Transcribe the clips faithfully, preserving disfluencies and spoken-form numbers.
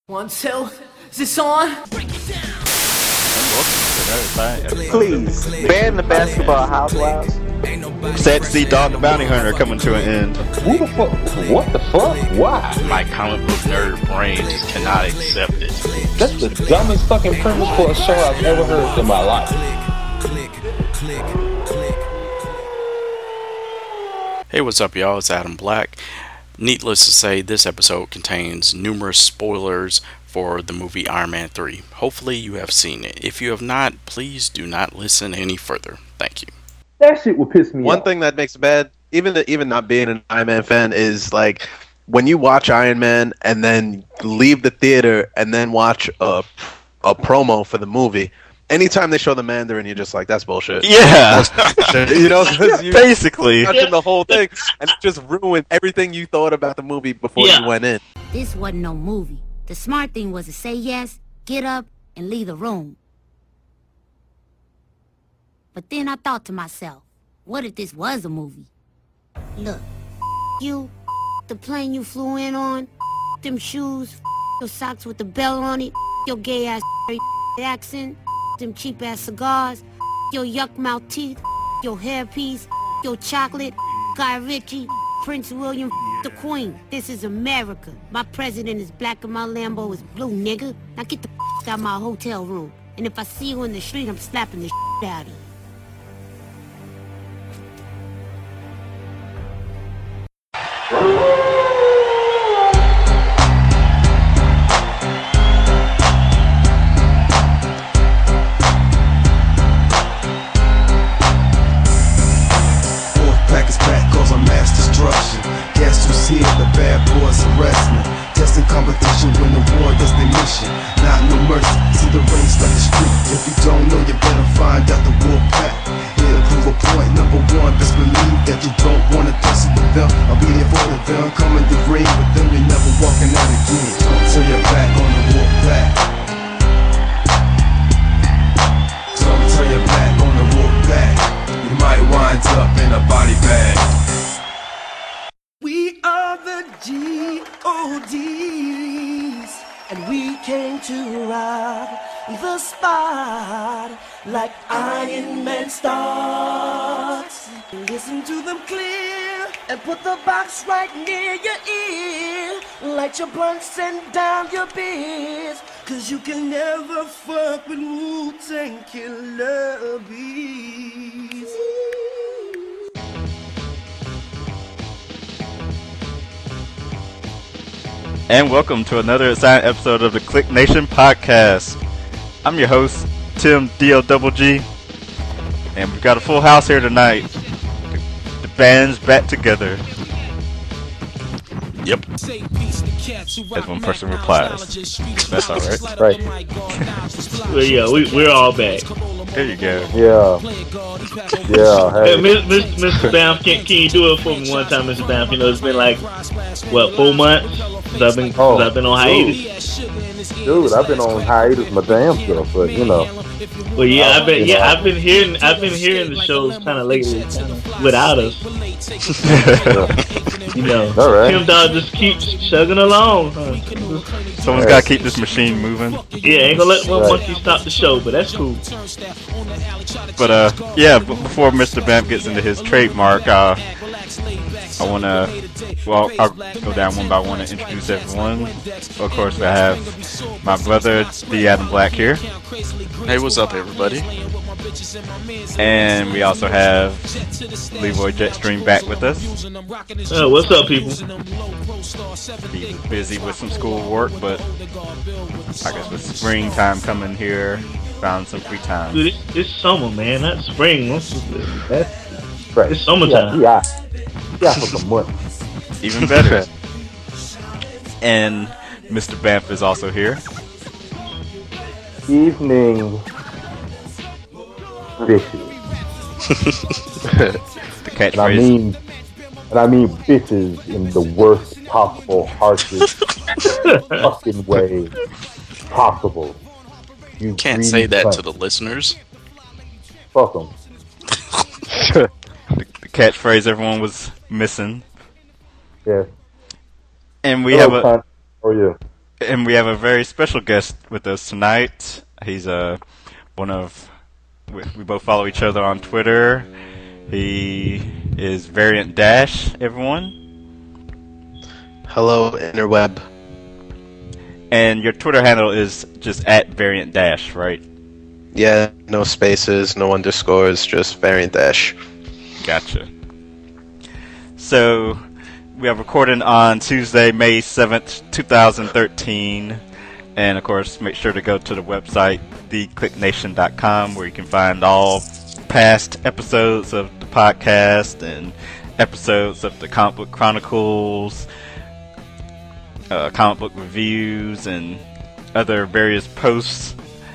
One, two, is this on? Please, ban the basketball housewives. Sad to see Dog the Bounty Hunter coming to an end. Who the fuck? What the fuck? Why? My comic book nerd brain just cannot accept it. That's the dumbest fucking premise for a show I've ever heard in my life. Hey, what's up, y'all? It's Adam Black. Needless to say, this episode contains numerous spoilers for the movie Iron Man three. Hopefully you have seen it. If you have not, please do not listen any further. Thank you. That shit would piss me One off. thing that makes it bad, even the, even not being an Iron Man fan, is like when you watch Iron Man and then leave the theater and then watch a a promo for the movie. Anytime they show the Mandarin, you're just like, that's bullshit. Yeah, that's bullshit. You know, because you basically watching the whole thing and it just ruined everything you thought about the movie before yeah. you went in. This wasn't no movie. The smart thing was to say yes, get up, and leave the room. But then I thought to myself, what if this was a movie? Look, you, the plane you flew in on, them shoes, your socks with the bell on it, your gay ass accent, them cheap ass cigars, your yuck mouth teeth, your hairpiece, your chocolate, Guy Ritchie, Prince William, the Queen. This is America. My president is black and my Lambo is blue, nigga. Now get the out of my hotel room. And if I see you in the street, I'm slapping the out of you. Guess who's here? The bad boys arrest me. Testing competition when the war does their mission. Not no mercy, see the race like the street. If you don't know, you better find out the wolf pack. Here to prove a point, number one, best believe that you don't wanna tussle with them. I'll be there for them, come in the ring with them, you're never walking out again. Turn your back on the wolf pack. Don't turn your back on the wolf pack. You might wind up in a body bag. We are the G O Ds, and we came to rock the spot like Iron Man starts. Listen to them clear and put the box right near your ear. Light your blunts and down your beers, cause you can never fuck with Wu-Tang Killer Bees. And welcome to another exciting episode of the Click Nation podcast. I'm your host, Tim D L Double G, and we've got a full house here tonight. The, the band's back together. Yep. As one person replies. That's alright. Right. Well, yeah, we, we're all back. There you go. Yeah. Yeah. Hey. Hey, Miss, Mister Bamf, can, can you do it for me one time, Mister Bamf? You know, it's been like, what, four months since I've been, Oh, since I've been on hiatus? Dude. Dude, I've been on hiatus my damn self, but you know. Well, yeah, I've been, You yeah, know. I've been hearing, I've been hearing the shows kind of lately, kinda without us. You know, All right. Tim Dog just keeps chugging along. Huh? Someone's got to keep this machine moving. Yeah, ain't gonna let one Right. monkey stop the show, but that's cool. But, uh, yeah, b- before Mister Bamp gets into his trademark, uh, I want to, well, I'll go down one by one and introduce everyone. Of course, I have my brother, the Adam Black here. Hey, what's up, everybody? And we also have Leroy Jetstream back with us. Uh, what's up, people? He's busy with some schoolwork, but I guess with springtime coming here, found some free time. Dude, it's, it's summer, man, not spring. That's, Right. it's summertime. Yeah. Yeah. For some months. Even better. And Mister Bamf is also here. Evening. Bitches. The catchphrase. And I mean, and I mean bitches in the worst possible, harshest fucking way possible. You Can't say that to the listeners. Fuck them. the, the catchphrase everyone was missing. Yeah. And we Hello, have a Con- How are you? And we have a very special guest with us tonight. He's uh, one of, we, we both follow each other on Twitter. He is Variant Dash, everyone. Hello, interweb. And your Twitter handle is just at Variant Dash, right? Yeah, no spaces, no underscores, just Variant Dash. Gotcha. So, we are recording on Tuesday, May seventh, twenty thirteen. And, of course, make sure to go to the website, the click nation dot com, where you can find all past episodes of the podcast and episodes of the Comic Book Chronicles, uh, comic book reviews, and other various posts.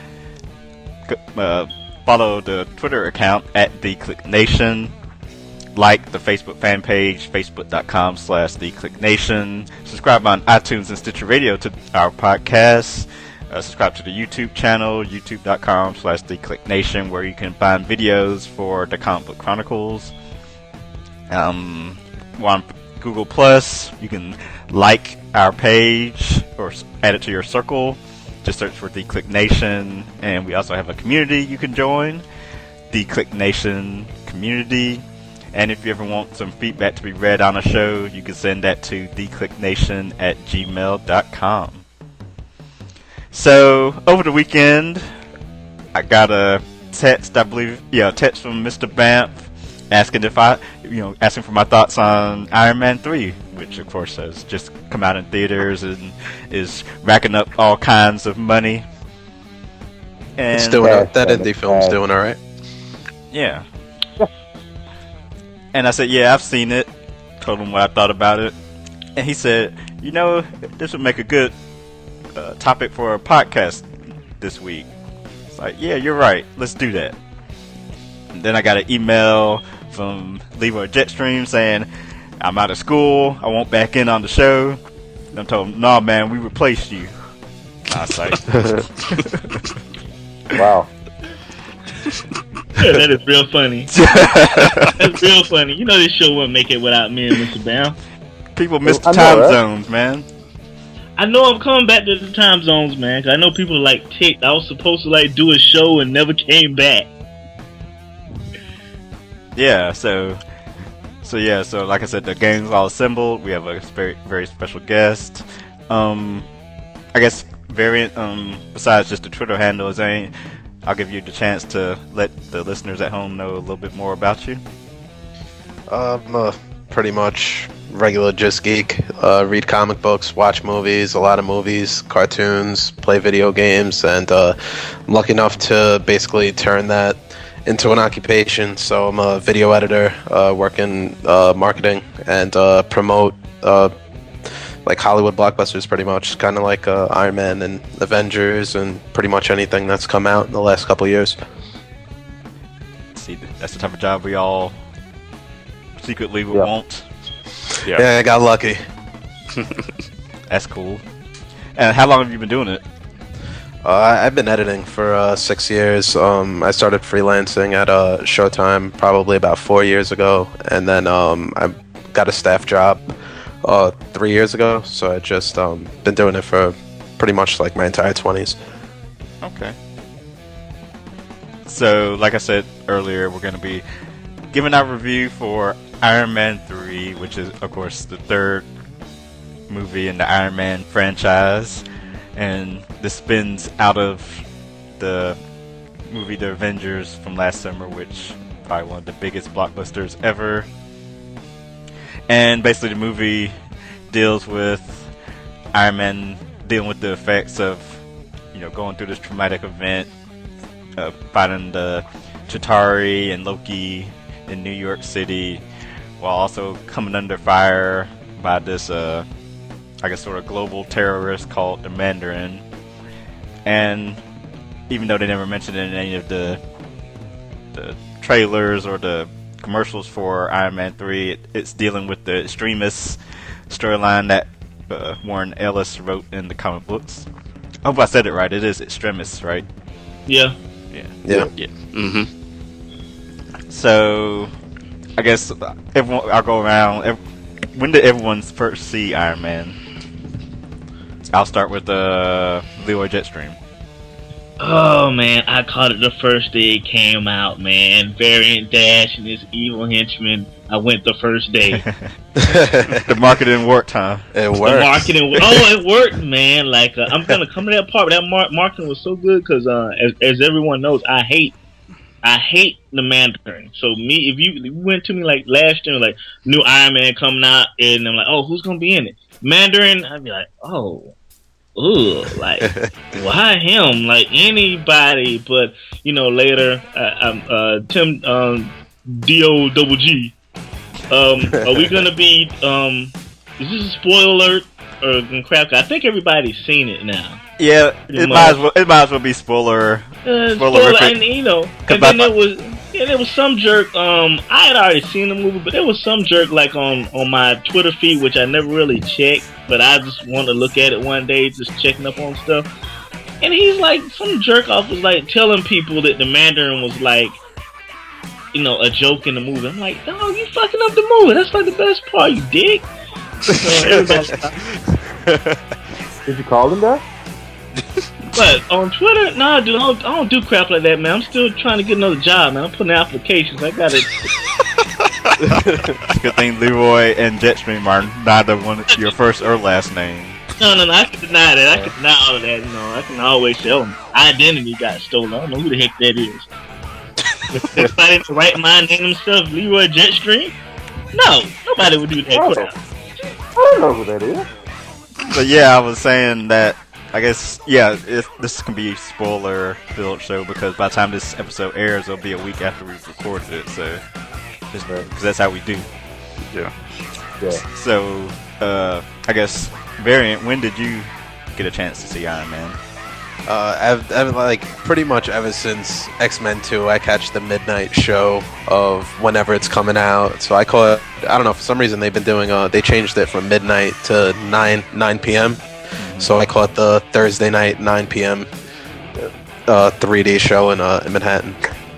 Uh, follow the Twitter account at the click nation. Like the Facebook fan page, facebook.com slash the click nation. Subscribe on iTunes and Stitcher Radio to our podcast. Uh, subscribe to the YouTube channel, youtube.com slash the click nation, where you can find videos for the Comic Book Chronicles. Um, we're on Google Plus. You can like our page or add it to your circle. Just search for The Click Nation. And we also have a community you can join, The Click Nation Community. And if you ever want some feedback to be read on a show, you can send that to theclicknation at gmail dot com. So, over the weekend, I got a text, I believe, yeah, a text from Mister Bamf asking if I, you know, asking for my thoughts on Iron Man three, which of course has just come out in theaters and is racking up all kinds of money. And It's doing that, that indie film's doing alright. Yeah. And I said, yeah, I've seen it. Told him what I thought about it. And he said, you know, this would make a good uh, topic for a podcast this week. It's like, yeah, you're right. Let's do that. And then I got an email from Leroy Jetstream saying, I'm out of school. I won't back in on the show. And I told him, nah, man, we replaced you. I was like, wow. Yeah, that is real funny. That's real funny. You know this show wouldn't make it without me and Mister Bam. People miss the I know, time right? zones, man. I know I'm coming back to the time zones, man. 'Cause I know people are like ticked. I was supposed to like do a show and never came back. Yeah, so, so yeah, so like I said, the gang's all assembled. We have a very, very special guest. Um, I guess Variant. Um, besides just the Twitter handle, is any. I'll give you the chance to let the listeners at home know a little bit more about you. I'm a pretty much regular just geek. Uh, read comic books, watch movies, a lot of movies, cartoons, play video games, and uh, I'm lucky enough to basically turn that into an occupation. So I'm a video editor, uh, working uh, marketing and uh, promote uh, like Hollywood blockbusters, pretty much, kind of like uh, Iron Man and Avengers and pretty much anything that's come out in the last couple years. See, that's the type of job we all secretly would Yeah. want. Yeah, yeah I got lucky. That's cool. And how long have you been doing it? Uh, I've been editing for uh, six years. Um, I started freelancing at uh, Showtime probably about four years ago, and then um, I got a staff job uh, three years ago. So I just um, been doing it for pretty much like my entire twenties. Okay. So, like I said earlier, we're going to be giving our review for Iron Man three, which is, of course, the third movie in the Iron Man franchise. And this spins out of the movie The Avengers from last summer, which probably one of the biggest blockbusters ever. And basically the movie deals with Iron Man dealing with the effects of, you know, going through this traumatic event, uh, fighting the Chitauri and Loki in New York City, while also coming under fire by this, uh, I guess, sort of global terrorist called the Mandarin. And even though they never mentioned it in any of the the trailers or the commercials for Iron Man three, it, it's dealing with the extremist storyline that uh, Warren Ellis wrote in the comic books. I hope I said it right. It is extremists, right? Yeah. Yeah. Yeah. Yeah. Mm-hmm. So, I guess everyone, I'll go around. Ev- when did everyone first see Iron Man? I'll start with uh, Leroy Jetstream. Oh man, I caught it the first day it came out, man. Variant Dash and his evil henchman. I went the first day. The marketing worked, huh? It worked. The marketing, oh, it worked, man. Like uh, I'm gonna come to that part. But that mar- marketing was so good because, uh, as, as everyone knows, I hate, I hate the Mandarin. So me, if you, if you went to me like last year, like new Iron Man coming out, and I'm like, oh, who's gonna be in it? Mandarin. I'd be like, oh. Ooh, like why him? Like anybody, but you know later, uh, um, uh, Tim um, D O double G. Um, are we gonna be? Um, is this a spoiler alert or crap? I think everybody's seen it now. Yeah, it might as well. It might as well be spoiler. Uh, spoiler, spoiler and you know, and then there was. Yeah, there was some jerk. Um, I had already seen the movie, but there was some jerk like on, on my Twitter feed, which I never really checked, but I just wanted to look at it one day, just checking up on stuff. And he's like, some jerk off was like telling people that the Mandarin was like, you know, a joke in the movie. I'm like, dog, you fucking up the movie. That's like the best part, you dick. So everybody, Did you call him that? but on Twitter, nah, dude, I don't, I don't do crap like that, man. I'm still trying to get another job, man. I'm putting out applications. I got it. Good thing Leroy and Jetstream are neither one your first or last name. No, no, no. I can deny that. I can deny all of that. You know, I can always say, oh, my identity got stolen. I don't know who the heck that is. Everybody in the right mind name themselves Leroy Jetstream? No, nobody would do that Oh. crap. I don't know who that is. But yeah, I was saying that. I guess, yeah, it, this can be a spoiler-filled show because by the time this episode airs, it'll be a week after we've recorded it, so, because that's how we do. Yeah. Yeah. So, uh, I guess, Variant, when did you get a chance to see Iron Man? Uh, I've, I've like pretty much ever since X-Men two, I catch the midnight show of whenever it's coming out. So I call it. I don't know, for some reason they've been doing. Uh, they changed it from midnight to nine nine p.m. So I call it the Thursday night nine p.m. Uh, three D show in uh in Manhattan.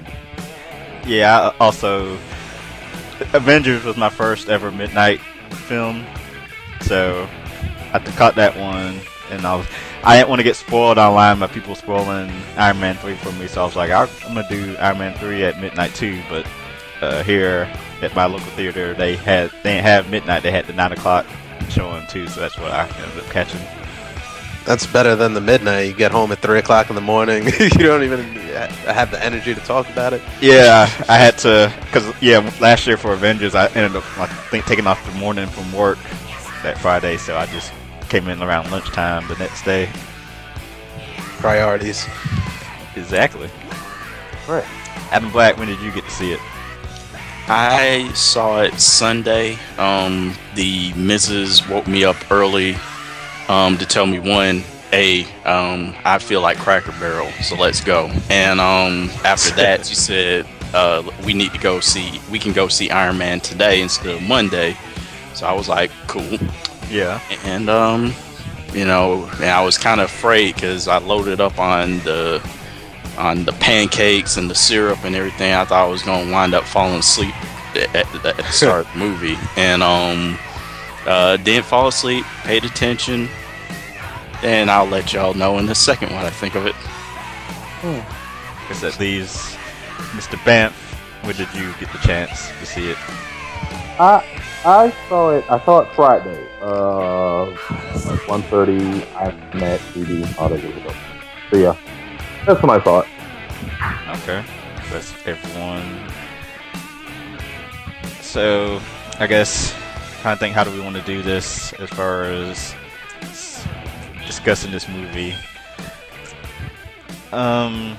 Yeah, I also Avengers was my first ever midnight film, so I caught that one, and I was I didn't want to get spoiled online by people spoiling Iron Man three for me, so I was like, I'm gonna do Iron Man three at midnight too. But uh, here at my local theater, they had they didn't have midnight; they had the nine o'clock showing too, so that's what I ended up catching. That's better than the midnight. You get home at three o'clock in the morning. You don't even have the energy to talk about it. Yeah, I had to, because, yeah, last year for Avengers, I ended up, I think, taking off the morning from work that Friday, so I just came in around lunchtime the next day. Priorities. Exactly. Right. Adam Black, when did you get to see it? I saw it Sunday. Um, the missus woke me up early um, to tell me, one, A, um, I feel like Cracker Barrel, so let's go. And um, after that, she said, uh, we need to go see, we can go see Iron Man today instead of Monday. So I was like, cool. Yeah. And, um, you know, and I was kind of afraid because I loaded up on the on the pancakes and the syrup and everything. I thought I was going to wind up falling asleep at, at, at the start of the movie. And um, uh, didn't fall asleep, paid attention, and I'll let y'all know in a second what I think of it. Hmm. I guess that leaves Mister Banff. When did you get the chance to see it? I I saw it. I saw it Friday. Uh, like one thirty. I'm at three D. All that good stuff. So yeah, that's when I saw it. Okay, that's everyone. So I guess trying to think, how do we want to do this as far as discussing this movie? Um,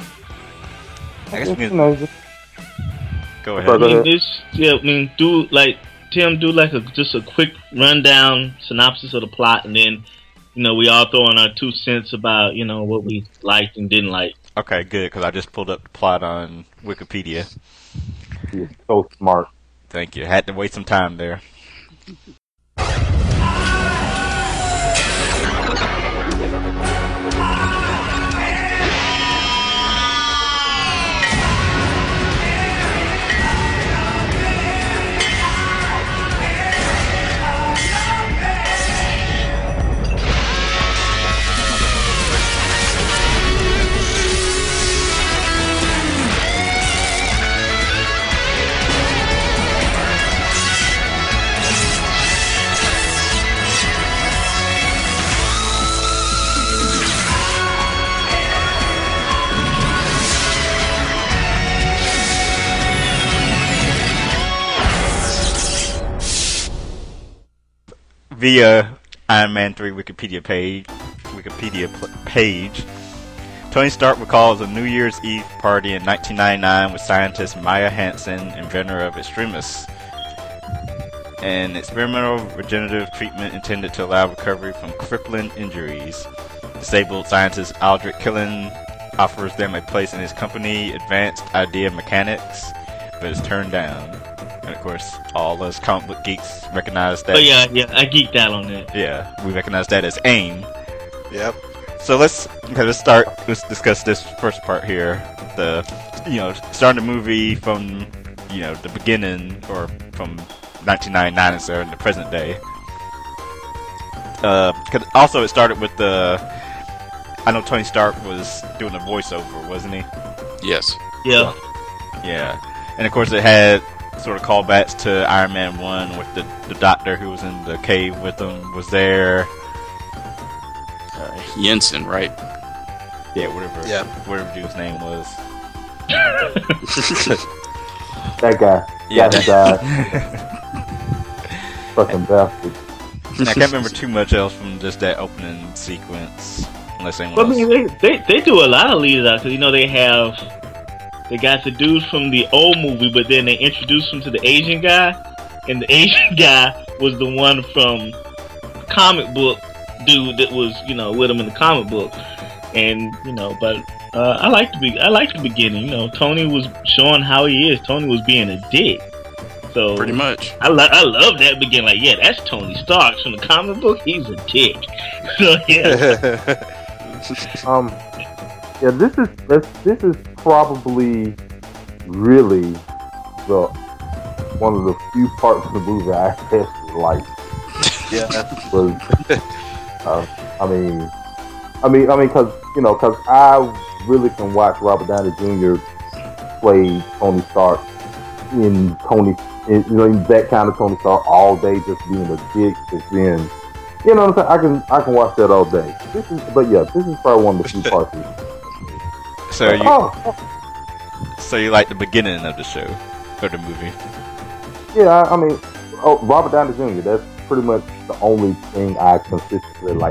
I guess we can go ahead. I mean, this, yeah, I mean, do like Tim, do like a just a quick rundown synopsis of the plot, and then you know we all throw in our two cents about you know what we liked and didn't like. Okay, good, because I just pulled up the plot on Wikipedia. You're so smart. Thank you. Had to wait some time there. via Iron Man three Wikipedia page, Wikipedia pl- page, Tony Stark recalls a New Year's Eve party in nineteen ninety-nine with scientist Maya Hansen, inventor of Extremis. An experimental regenerative treatment intended to allow recovery from crippling injuries. Disabled scientist Aldrich Killen offers them a place in his company, Advanced Idea Mechanics, but is turned down. And of course, all us comic book geeks recognize that. Oh yeah, yeah, I geeked out on that. Yeah, we recognize that as AIM. Yep. So let's okay, let's start. Let's discuss this first part here. The you know starting the movie from you know the beginning or from nineteen ninety-nine and so in the present day. Uh, cause also it started with the. I know Tony Stark was doing a voiceover, wasn't he? Yes. Yeah. Yeah, and of course it had sort of callbacks to Iron Man one with the the doctor who was in the cave with him was there. Uh, Jensen, right? Yeah, whatever. Yeah. Whatever dude's name was. That guy. Yeah, Yeah, that- died. Fucking bastard. And I can't remember too much else from just that opening sequence, unless anyone Well, I else. mean, they, they they do a lot of leaders out because you know they have they got the dudes from the old movie, but then they introduced him to the Asian guy, and the Asian guy was the one from comic book dude that was you know with him in the comic book, and you know, but uh, I like the be I like the beginning. You know, Tony was showing how he is. Tony was being a dick. So Pretty much. I lo- I love that beginning. Like, yeah, that's Tony Stark from the comic book. He's a dick. So yeah. Um, yeah, this is this, this is probably really the one of the few parts of the movie I actually liked. Yeah. Was uh, I mean, I mean, I mean, because you know, because I really can watch Robert Downey Junior play Tony Stark in Tony, in, you know, in that kind of Tony Stark all day, just being a dick, just being. You know what I'm saying? I can I can watch that all day. This is, but yeah, this is probably one of the few parts. Of So you, oh, so you like the beginning of the show or the movie? yeah, I, I mean, oh, Robert Downey Junior That's pretty much the only thing I consistently like.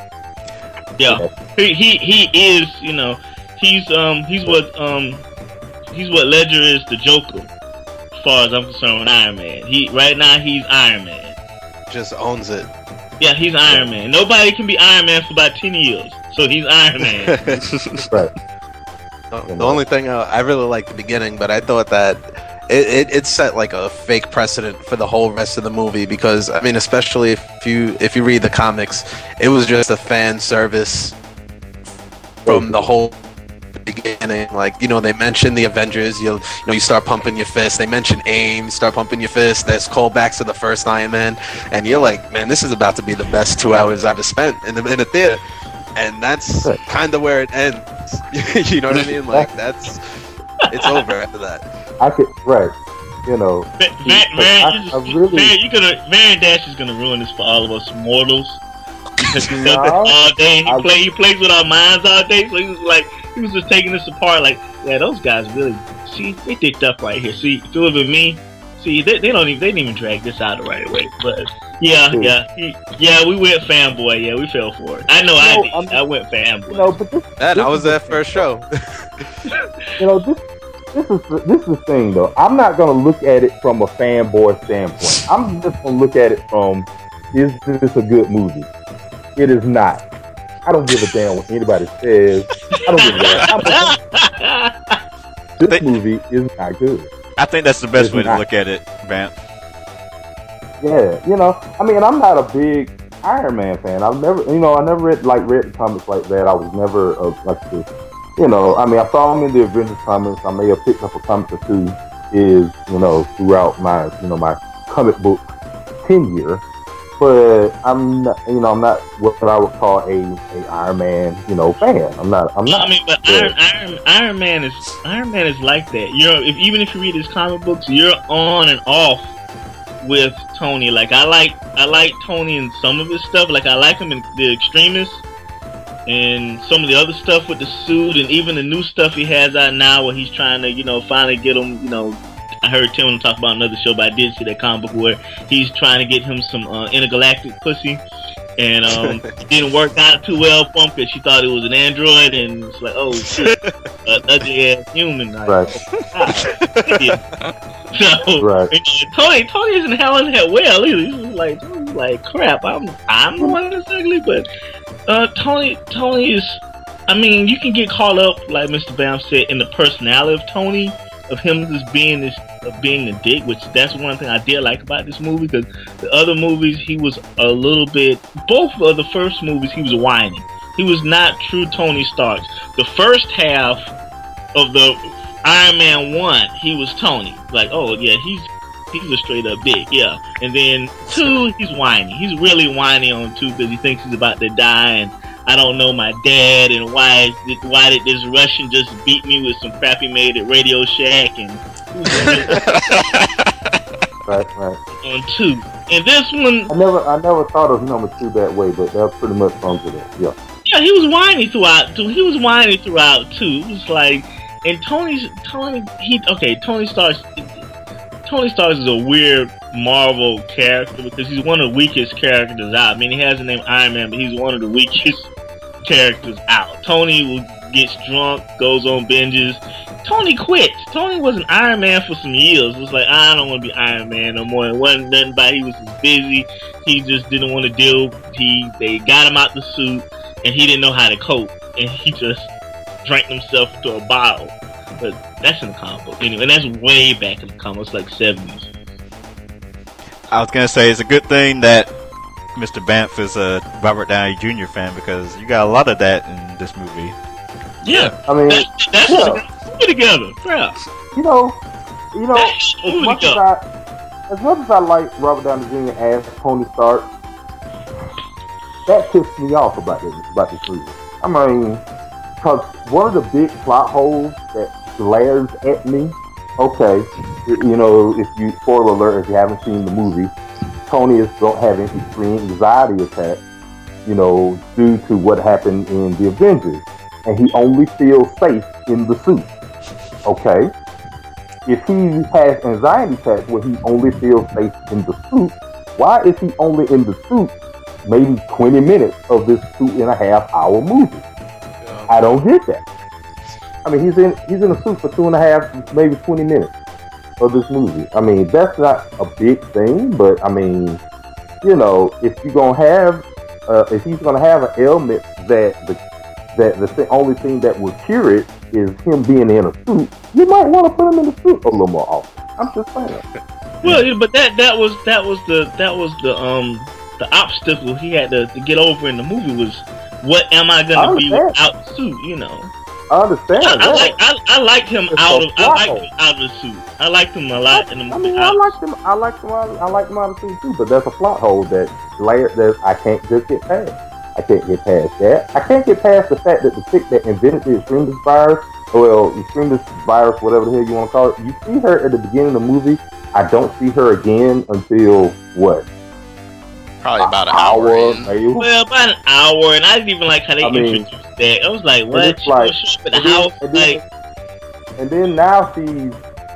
Yeah, he, he he is, you know, he's um he's what um he's what Ledger is to Joker, as far as I'm concerned with Iron Man. He right now he's Iron Man. Just owns it. Yeah, he's Iron Man. Nobody can be Iron Man for about ten years, so he's Iron Man. Right. The the only thing uh, I really liked the beginning, but I thought that it, it, it set like a fake precedent for the whole rest of the movie because I mean, especially if you if you read the comics, it was just a fan service from the whole beginning. Like you know, they mention the Avengers. You you know, you start pumping your fist. They mention AIM. You start pumping your fist. There's callbacks to the first Iron Man, and you're like, man, this is about to be the best two hours I've ever spent in the in a theater. And that's kind of where it ends. You know what I mean? Like that's it's over after that. I could right. You know, Man, man, I, you just, I really. man, you gonna Van Dash is gonna ruin this for all of us mortals. Because he does No, this all day. He I- play he plays with our minds all day. So he was like he was just taking this apart. Like, yeah, those guys really see they dicked up right here. See, if it would have been me, see they, they don't even they didn't even drag this out the right way. But yeah, Dude. yeah, he, yeah, we went fanboy. Yeah, we fell for it. I know I No, did. I'm- I went fanboy. You know, but this, And this I was is there the- first show. You know, this this is the, this is the thing though. I'm not gonna look at it from a fanboy standpoint. I'm just gonna look at it from, is this a good movie? It is not. I don't give a damn what anybody says. I don't give a damn. I'm- This movie is not good. I think that's the best It's way to not. look at it, Vamp. Yeah, you know, I mean, I'm not a big Iron Man fan. I've never, you know, I never read like read the comics like that. I was never a, like the, you know, I mean, I saw him in the Avengers comics. I may have picked up a comic or two, is you know, throughout my, you know, my comic book tenure. But I'm not, you know, I'm not what I would call a, a Iron Man, you know, fan. I'm not. I'm No, not. I mean, but Iron, Iron, Iron Man is Iron Man is like that. You're if even if you read his comic books, you're on and off with Tony. Like I like I like Tony in some of his stuff. Like I like him in The Extremists and some of the other stuff with the suit, and even the new stuff he has out now, where he's trying to, you know, finally get him, you know, I heard Tim talk about another show, but I did see that comic book where he's trying to get him some uh, intergalactic pussy, and um, it didn't work out too well for him because she thought it was an android, and it's like, oh shit, an ugly ass human. Like, Right. So Right. and Tony, Tony isn't handling that well either. He's just like, Tony's like, crap. I'm, I'm the one that's ugly, but uh, Tony, Tony is. I mean, you can get caught up, like Mister Bam said, in the personality of Tony, of him just being this, of being a dick. Which that's one thing I did like about this movie, because the other movies he was a little bit. Both of the first movies he was whining. He was not true Tony Stark. The first half of the Iron Man one, he was Tony. Like, oh yeah, he's he's a straight up dick, yeah. And then two, he's whiny. He's really whiny on two because he thinks he's about to die, and I don't know my dad, and why did why did this Russian just beat me with some crap he made at Radio Shack, and Right, right. on two. And this one, I never, I never thought of number two that way, but that pretty much sums it up. Yeah. yeah, he was whiny throughout two. He was whiny throughout two. It was like, and Tony's Tony, he okay. Tony Stark, Tony Stark is a weird Marvel character because he's one of the weakest characters out. I mean, he has the name Iron Man, but he's one of the weakest characters out. Tony will gets drunk, goes on binges. Tony quits. Tony was an Iron Man for some years. It was like, I don't want to be Iron Man no more. It wasn't nothing about he was just busy. He just didn't want to deal. He they got him out the suit, and he didn't know how to cope, and he just drank himself into a bottle. But that's in the comic book anyway. And that's way back in the comics, like seventies. I was gonna say it's a good thing that Mister Banff is a Robert Downey Junior fan, because you got a lot of that in this movie. Yeah, I mean, that, that's yeah. put together. Crap. You know, you know, That's as much as together. I, as much as I like Robert Downey Junior as Tony Stark, that pissed me off about this about this movie. I mean, because one of the big plot holes that glares at me. Okay, you know, if you spoiler alert, if you haven't seen the movie, Tony is don't have an extreme anxiety attack, you know, due to what happened in the Avengers, and he only feels safe in the suit. Okay, if he has anxiety attacks where he only feels safe in the suit, why is he only in the suit maybe twenty minutes of this two and a half hour movie? I don't get that. I mean, he's in he's in a suit for two and a half, maybe twenty minutes of this movie. I mean, that's not a big thing, but I mean, you know, if you're gonna have, uh, if he's gonna have an ailment that the that the th- only thing that will cure it is him being in a suit, you might want to put him in the suit a little more often. I'm just saying. Well, yeah, but that that was that was the that was the um the obstacle he had to, to get over in the movie was, what am I gonna I be understand. without the suit? You know. I understand I, I that. like I, I liked him It's out a of I plot liked hole. him out of the suit. I liked him a lot in the I movie. mean, I liked him. I liked him. Out, I liked him out of the suit too. But there's a plot hole that layer that I can't just get past. I can't get past that. I can't get past the fact that the chick that invented the extremist virus, well, extremist virus, whatever the hell you want to call it, you see her at the beginning of the movie. I don't see her again until what? Probably about an hour in. maybe. Well, about an hour, and I didn't even like how they I mean, introduced that. I was like, And what? it's She like- gonna show up at the and then- house? and then- Like, And then now she's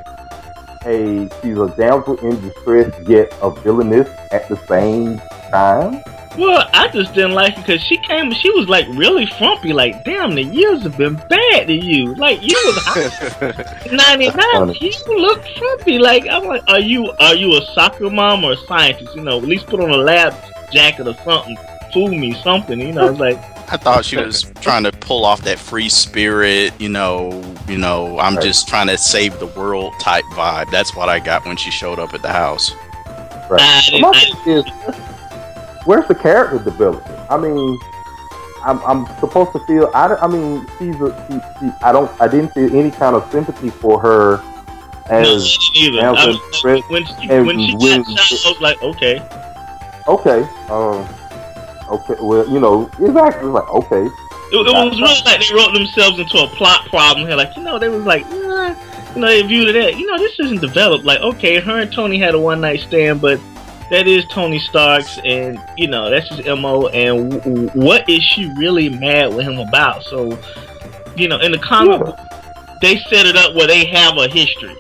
a she's a damsel in distress, yet a villainess at the same time. well, I just didn't like it because she came, she was like really frumpy. Like, damn, the years have been bad to you. Like, you was ninety-nine, funny. you look frumpy. Like, I'm like, are you are you a soccer mom or a scientist? You know, at least put on a lab jacket or something. Fool me, something. You know, it's like. I thought she was trying to pull off that free spirit, you know, you know, I'm Right. just trying to save the world type vibe. That's what I got when she showed up at the house. Right. I didn't- My I- thing is, where's the character development? I mean, I'm, I'm supposed to feel. I, don't- I mean, she's a. She, she, I don't. I didn't feel any kind of sympathy for her No, as she didn't either. I damsel was, in distress. when she and when she when- got shot, I was like, okay. Okay. Um. Okay. Well, you know, exactly. Like, okay. It, it was really like they wrote themselves into a plot problem here. Like, you know, they was like, nah, you know, they viewed it as, you know, this isn't developed. Like, okay, her and Tony had a one night stand, but that is Tony Stark's, and you know, that's his M O. And w- w- what is she really mad with him about? So, you know, in the comic book, they set it up where they have a history.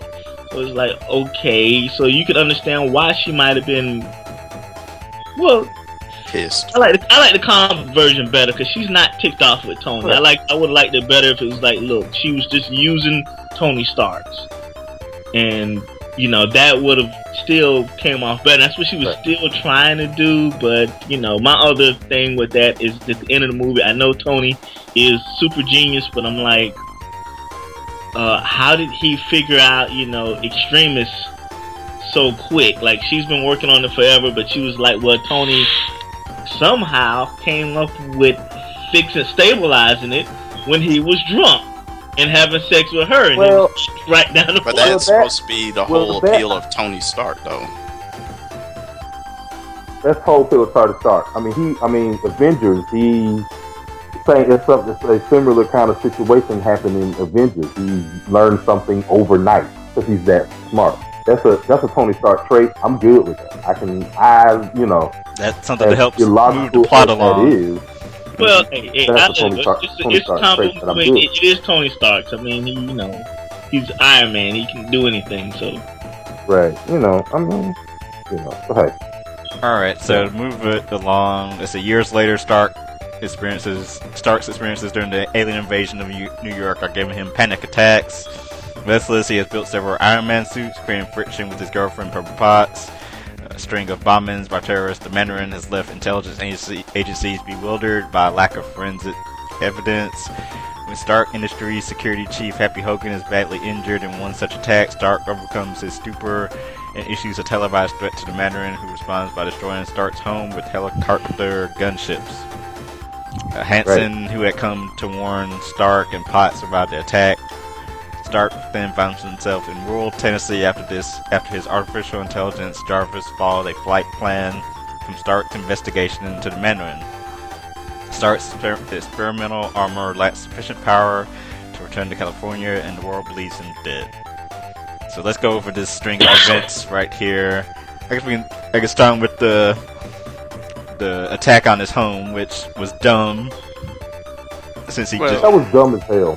So it's like, okay, so you can understand why she might have been, well, pissed. I like the, I like the comic version better because she's not ticked off with Tony. Right. I like I would have liked it better if it was like, look, she was just using Tony Stark's, and you know that would have still came off better. That's what she was Right. still trying to do. But you know, my other thing with that is at the end of the movie, I know Tony is super genius, but I'm like, uh, how did he figure out, you know, Extremis so quick? Like she's been working on it forever, but she was like, well, Tony somehow came up with fixing, stabilizing it when he was drunk and having sex with her, and Well- it was right down the But floor. that's that- supposed to be the well, whole that- appeal of Tony Stark, though. That's whole Phil started start. I mean, he. I mean, Avengers. He saying it's something. It's a similar kind of situation happened in Avengers. He learned something overnight because he's that smart. That's a that's a Tony Stark trait. I'm good with that. I can. I you know. That's something that as helps move illogical the plot as along. That is. Well, hey, hey, That's I, a Tony it's, Stark- it's, Tony it's Stark comic trait that I'm book, I mean, good. it, it is Tony Stark's. I mean, he, you know, he's Iron Man. He can do anything. So Right. You know. I mean. You know. Hey. Alright, so to move it along, it's a years later Stark experiences Stark's experiences during the alien invasion of New New York are giving him panic attacks. Restless, he has built several Iron Man suits, creating friction with his girlfriend Purple Potts. A string of bombings by terrorists. The Mandarin has left intelligence agency, agencies bewildered by lack of forensic evidence. When Stark Industries security chief Happy Hogan is badly injured in one such attack, Stark overcomes his stupor and issues a televised threat to the Mandarin, who responds by destroying Stark's home with helicopter gunships. Uh, Hansen, who had come to warn Stark and Potts survived the attack. Stark then finds himself in rural Tennessee after this. After his artificial intelligence Jarvis followed a flight plan from Stark's investigation into the Mandarin. Stark's exper- experimental armor lacks sufficient power to return to California, and the world believes him dead. So let's go over this string of events right here. I guess we can. I guess starting with the the attack on his home, which was dumb. Since he Well- just That was dumb as hell.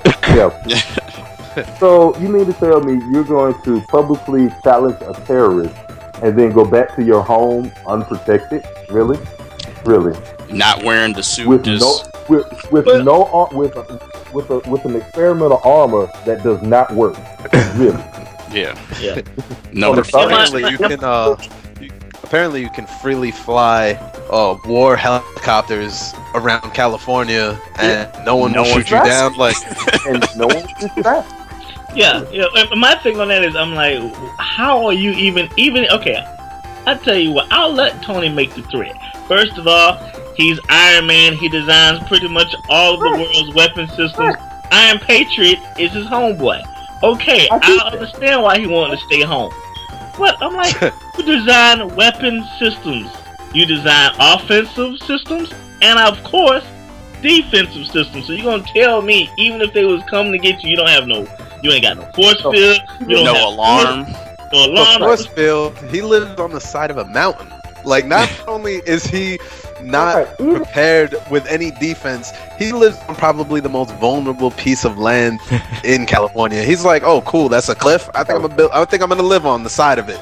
Yeah. So you mean to tell me you're going to publicly challenge a terrorist and then go back to your home unprotected? Really? Really? Not wearing the suit, With just no with with Well- no ar- with a, with a with an experimental armor that does not work. Really? yeah, yeah. no. Well, defense. Apparently you can uh, you, apparently you can freely fly uh, war helicopters around California and no one No will one shoot you tries. down. Like And no one did that. Yeah, yeah. and My thing on that is, I'm like, how are you even, even, okay, I tell you what, I'll let Tony make the threat. First of all, he's Iron Man, he designs pretty much all of the world's weapon systems. Iron Patriot is his homeboy. Okay, I I get that. understand why he wanted to stay home. But I'm like, you design weapon systems, you design offensive systems, and of course, defensive systems. So you're gonna tell me, even if they was coming to get you, you don't have no, you ain't got no force No. field, you don't No have alarm. no the alarm. force field, he lives on the side of a mountain. Like not only is he not Right, even- prepared with any defense, he lives on probably the most vulnerable piece of land in California. He's like, "Oh, cool, that's a cliff. I think I'm gonna build, I think I'm gonna live on the side of it."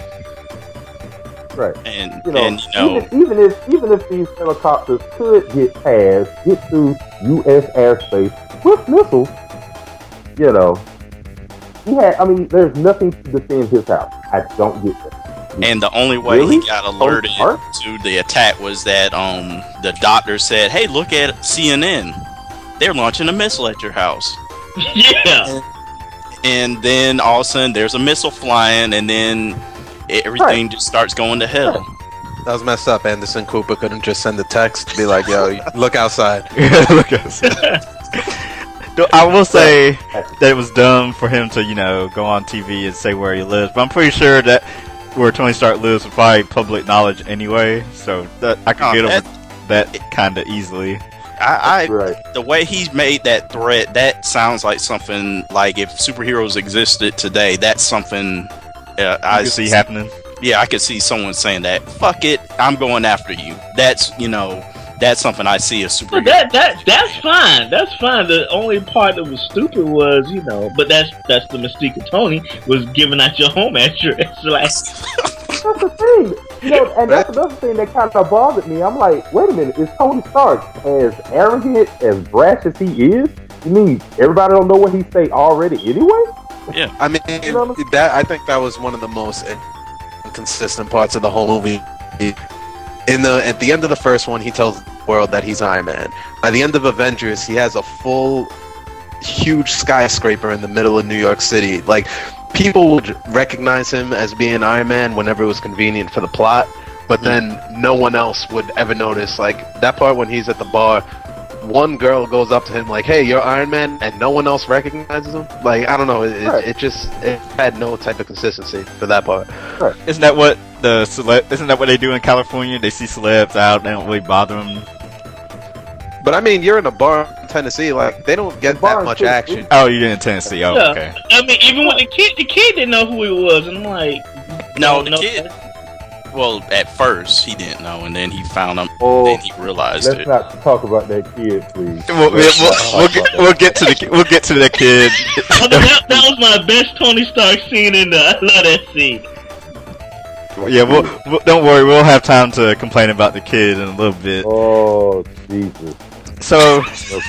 Right. And You know, and you know, even, even if even if these helicopters could get past, get through U S airspace with missiles, you know, he had. I mean, there's nothing to defend his house. I don't get that. and the only way Really? he got alerted Stark? to the attack was that um the doctor said, "Hey, look at C N N. They're launching a missile at your house." Yeah. And then all of a sudden there's a missile flying, and then everything just starts going to hell. That was messed up. Anderson Cooper couldn't just send a text to be like, "Yo, look outside." look at us. Though I will say that it was dumb for him to, you know, go on T V and say where he lives, but I'm pretty sure that where Tony Stark lives is probably public knowledge anyway, so that I could Oh, get that- over that kind of easily. I, I Right. the way he's made that threat, that sounds like something like if superheroes existed today, that's something uh, I I could see happening. Yeah, I could see someone saying that. Fuck it, I'm going after you. That's, you know, That's something I see as But superhero. that that that's fine. That's fine. The only part that was stupid was, you know, but that's that's the mystique of Tony was giving out your home address. Like, That's the thing. You know, and that's another thing that kind of bothered me. I'm like, wait a minute, is Tony Stark as arrogant, as brash as he is? You mean everybody don't know what he say already anyway? Yeah. I mean, You know what I'm- that I think that was one of the most inconsistent parts of the whole movie. In the at the end of the first one, he tells the world that he's Iron Man. By the end of Avengers, he has a full, huge skyscraper in the middle of New York City. Like, people would recognize him as being Iron Man whenever it was convenient for the plot, but then no one else would ever notice. Like, that part when he's at the bar, one girl goes up to him like, "Hey, you're Iron Man," and no one else recognizes him. Like, I don't know, it, Right. it, it just it had no type of consistency for that part. Isn't that what the cele- Isn't that what they do in California? They see celebs out, they don't really bother them. But I mean, you're in a bar in Tennessee, like, they don't get The bar that in much Tennessee. action. Oh, you're in Tennessee. Oh, yeah. okay. I mean, even with the kid, the kid didn't know who he was, and I'm like, No, no, the kid. Well, at first he didn't know, and then he found him. Oh, Then he realized let's it. not talk about that kid, please. We'll, we'll, Let's we'll, not talk we'll about get, that. we'll get to the ki- we'll get to the kid. Oh, that, that was my best Tony Stark scene in there. I love that scene. Yeah, we'll, we'll, don't worry, we'll have time to complain about the kid in a little bit. Oh, Jesus. So,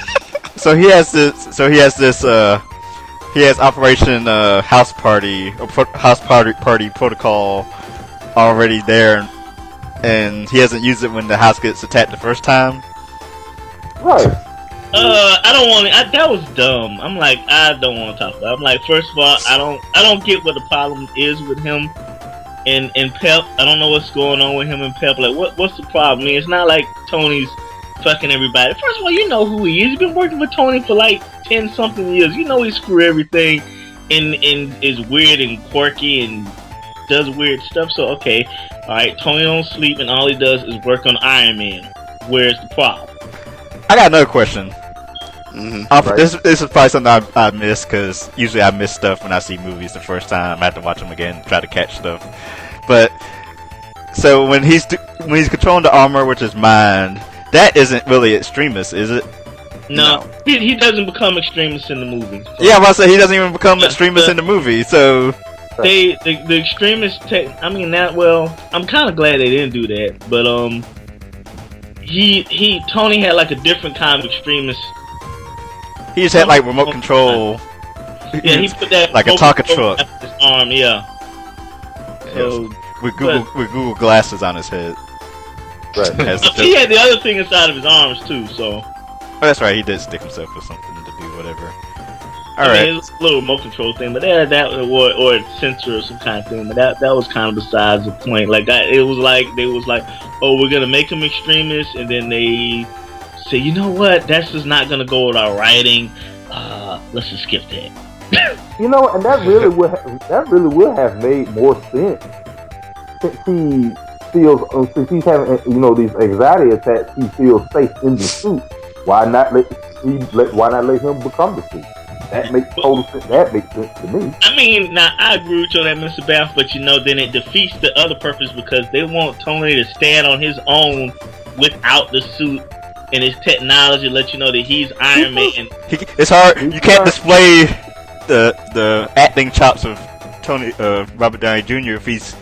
so he has this. So he has this. Uh, he has Operation uh, House Party or pro- House Party Party Protocol already there, and he hasn't used it when the house gets attacked the first time. Right. Uh, I don't want to. That was dumb. I'm like, I don't want to talk about it. I'm like, first of all, I don't, I don't get what the problem is with him and and Pep. I don't know what's going on with him and Pep. Like, what what's the problem? I mean, it's not like Tony's fucking everybody. First of all, you know who he is. He's been working with Tony for like ten something years. You know he screw everything and and is weird and quirky and does weird stuff. So okay, all right, Tony don't sleep and all he does is work on Iron Man. Where's the problem? I got another question. hmm Uh, Right. This this is probably something I, I missed because usually I miss stuff when I see movies the first time. I have to watch them again, try to catch stuff. But so when he's do- when he's controlling the armor, which is mine, that isn't really extremist, is it? No, He, he doesn't become extremist in the movie. So Yeah, I was about to say he doesn't even become Yeah, extremist the- in the movie. So they the, the extremists. Te- I mean, that well, I'm kind of glad they didn't do that. But um, he he Tony had like a different kind of extremist. he just had like remote control. Yeah, he put that Like a over- Tonka over truck. His arm, yeah. So with Google with Google glasses on his head. Right. As the- he had the other thing inside of his arms too. So Oh, that's right. He did stick himself with something to do whatever. All I right. mean, it's a little remote control thing, but that that or or a sensor or some kind of thing. But that that was kind of besides the point. Like I, it was like they was like, oh, we're gonna make him extremist, and then they say, you know what, that's just not gonna go with our writing. Uh, let's just skip that. You know, and that really would ha- that really would have made more sense since he feels uh, since he's having uh, you know these anxiety attacks. He feels safe in the suit. Why not let he let Why not let him become the suit? That makes total sense. That makes sense to me. I mean, now I agree with you on that, Mister Bath, but you know, then it defeats the other purpose because they want Tony to stand on his own without the suit and his technology, let you know that he's Iron Man. He, it's hard. You can't display the the acting chops of Tony uh, Robert Downey Junior if he's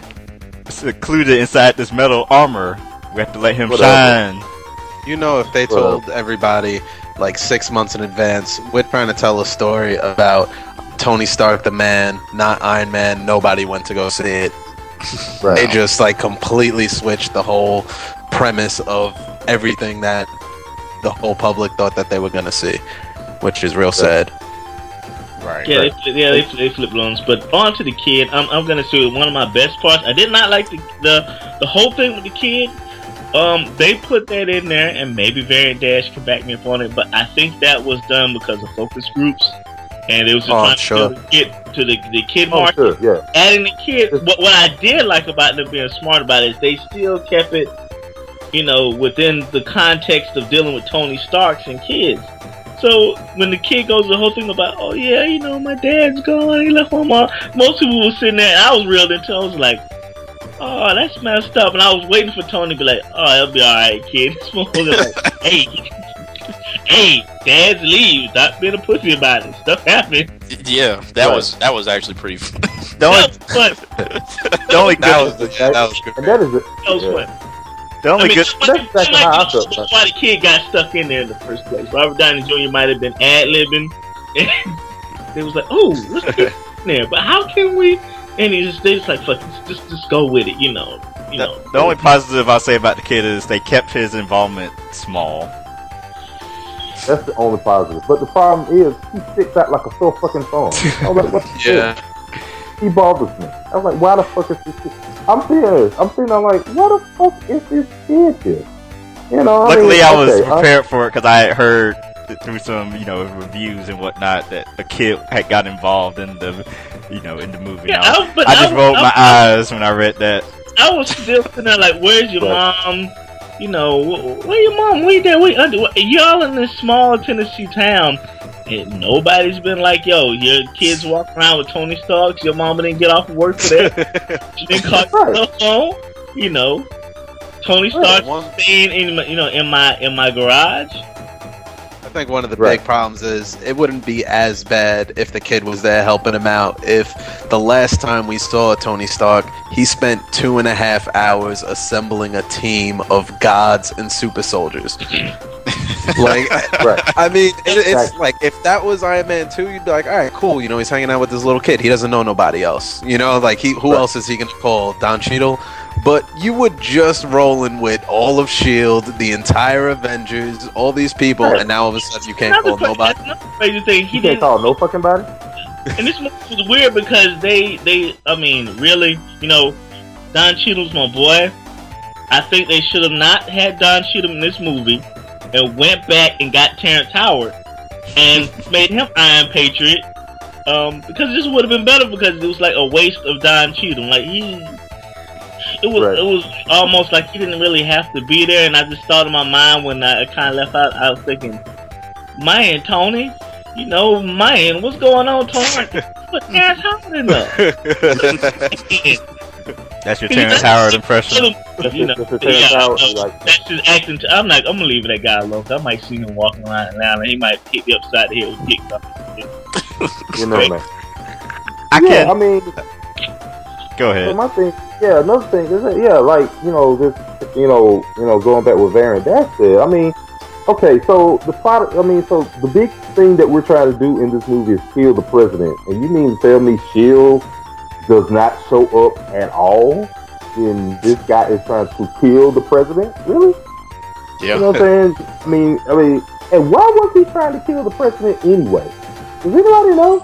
secluded inside this metal armor. We have to let him Whatever. shine. You know, if they told everybody like six months in advance, we're trying to tell a story about Tony Stark, the man, not Iron Man, nobody went to go see it. Right. They just like completely switched the whole premise of everything that the whole public thought that they were gonna see, which is real sad. Right. Yeah, they, flip- yeah, they, flip- they flip loans. But on to the kid, I'm, I'm gonna say one of my best parts. I did not like the, the the whole thing with the kid. Um, they put that in there, and maybe Variant Dash can back me up on it. But I think that was done because of focus groups, and it was just Oh, trying sure. to get to the the kid Oh, market. sure, yeah. Adding the kid, what, what I did like about them being smart about it is they still kept it, you know, within the context of dealing with Tony Starks and kids. So when the kid goes the whole thing about, oh yeah, you know, my dad's gone, he left my mom. Most people were sitting there, and I was reeled into. I was like, oh, that's messed up. And I was waiting for Tony to be like, oh, it'll be alright, kid. This motherfucker like, hey, hey, dads leave. Stop being a pussy about it. Stuff happened. Yeah, that right. was that was actually pretty fun. The only, the only good that was the, yeah, that was good. And that is it. That was yeah. fun. The only I mean, good. That's, that's how I felt. Why the kid got stuck in there in the first place? Robert Downey Junior might have been ad libbing. It was like, oh, let's get in there. But how can we? And he's just, they just like, fuck, just just go with it, you know. You the, know. The only positive I'll say about the kid is they kept his involvement small. That's the only positive. But the problem is, he sticks out like a sore fucking thumb. I was like, what the yeah. shit? He bothers me. I was like, why the fuck is this kid? I'm serious. I'm sitting there like, what the fuck is this kid here? You know, I Luckily, mean, I was okay, prepared I, for it because I had heard through some, you know, reviews and whatnot that a kid had got involved in the, you know, in the movie. Yeah, I, I, but I just I, rolled I, my I, eyes when I read that. I was still sitting there like, where's your mom? You know, where your mom? Where there? Where under? Y'all in this small Tennessee town, and nobody's been like, yo, your kids walking around with Tony Starks. Your mama didn't get off of work for that. She didn't call your cell phone. You know, Tony Stark staying in my, you know, in my in my garage. I think one of the right. big problems is it wouldn't be as bad if the kid was there helping him out. If the last time we saw Tony Stark, he spent two and a half hours assembling a team of gods and super soldiers. Like, right. I mean, it, it's like if that was Iron Man two, you'd be like, all right, cool. You know, he's hanging out with this little kid. He doesn't know nobody else. You know, like he, who right. else is he gonna call? Don Cheadle. But you would just roll in with all of S H I E L D, the entire Avengers, all these people, right. and now all of a sudden you can't another call nobody. Crazy thing, he you can't call no fucking body. And this movie was weird because they, they, I mean, really, you know, Don Cheadle's my boy. I think they should have not had Don Cheadle in this movie and went back and got Terrence Howard and made him Iron Patriot. Um, because this would have been better because it was like a waste of Don Cheadle. Like he. It was right. it was almost like he didn't really have to be there, and I just thought in my mind when I kind of left out, I was thinking, man, Tony, you know, man, what's going on, Tony? Put Terrence Howard in there. That's your Terrence Howard impression. You know, yeah, Howard, like, that's his acting. T- I'm like, I'm gonna leave that guy alone. I might see him walking around now, and he might kick me upside the head with kick something. You know, man. I yeah, can't. I mean, go ahead. So my thing, yeah, another thing is that, yeah, like, you know, this, you know, you know, going back with Aaron Dash said, I mean, okay, so the product, I mean, so the big thing that we're trying to do in this movie is kill the president, and you mean to tell me S H I E L D does not show up at all, and this guy is trying to kill the president? Really? Yeah. You know what I'm saying? I mean, I mean, and why was he trying to kill the president anyway? Does anybody know?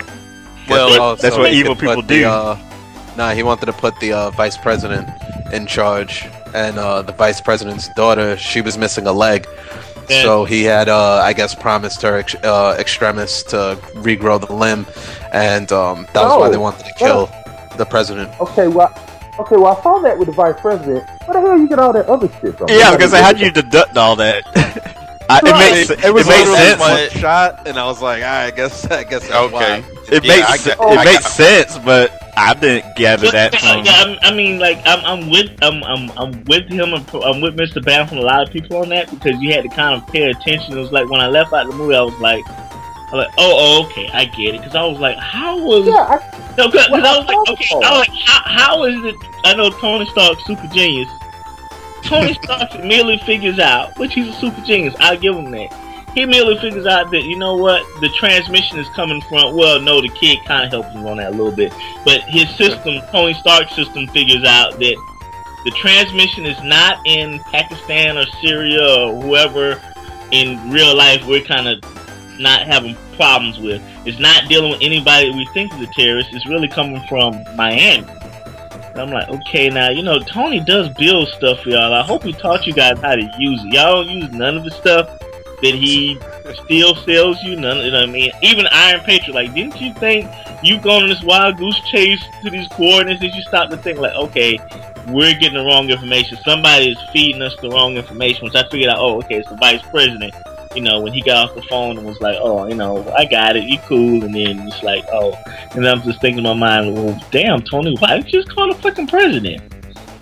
Well, that's so what evil people do. The, uh, Nah, he wanted to put the uh, vice president in charge, and uh, the vice president's daughter, she was missing a leg, yeah. So he had, uh, I guess, promised her ex- uh, extremis to regrow the limb, and um, that was oh, why they wanted to kill yeah. the president. Okay, well, okay, well, I saw that with the vice president. Where the hell you get all that other shit from? Yeah, because how do you deduct all that? I, it right. makes it, it was it makes sense. One shot, and I was like, all right, I guess, I guess that's okay. Why. It yeah, makes got, it I makes got, sense, but I didn't gather but, that from. Yeah, I mean, like I'm, I'm with, I'm, I'm, I'm with him. And I'm with Mister Bam from a lot of people on that because you had to kind of pay attention. It was like when I left out the movie, I was like, I was like, oh, oh, okay, I get it. Because I was like, how was? Yeah, I, no, because well, I was like, okay, I was like, how, how is it? I know Tony Stark's super genius. Tony Stark immediately figures out, which he's a super genius. I'll give him that. He immediately figures out that, you know what, the transmission is coming from, well, no, the kid kind of helps him on that a little bit. But his system, Tony Stark's system, figures out that the transmission is not in Pakistan or Syria or whoever in real life we're kind of not having problems with. It's not dealing with anybody we think is a terrorist. It's really coming from Miami. And I'm like, okay, now, you know, Tony does build stuff for y'all. I hope he taught you guys how to use it. Y'all don't use none of the stuff that he still sells you, none, you know what I mean? Even Iron Patriot, like, didn't you think you going on this wild goose chase to these coordinates? Did you stop to think, like, okay, we're getting the wrong information. Somebody is feeding us the wrong information, which I figured out, oh, okay, it's the vice president. You know, when he got off the phone and was like, oh, you know, I got it, you cool. And then it's like, oh, and I'm just thinking in my mind, well, damn, Tony, why didn't you just call the fucking president?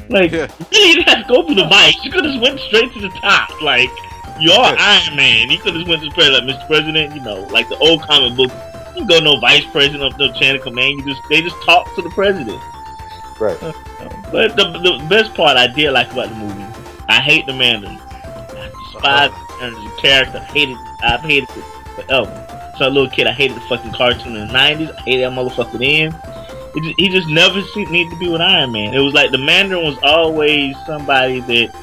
Like, yeah. You didn't have to go through the vice. You could have just went straight to the top. Like, you're Iron Man. You could have just went to the president, like, Mister President. You know, like the old comic book. You go no vice president up no chain of command. You just they just talk to the president. Right. Uh, but the the best part I did like about the movie, I hate the Mandarin. I despise uh-huh. the character. I hated. I've hated it forever. So a little kid, I hated the fucking cartoon in the nineties. I hated that motherfucker then. It just, he just never needed to be with Iron Man. It was like the Mandarin was always somebody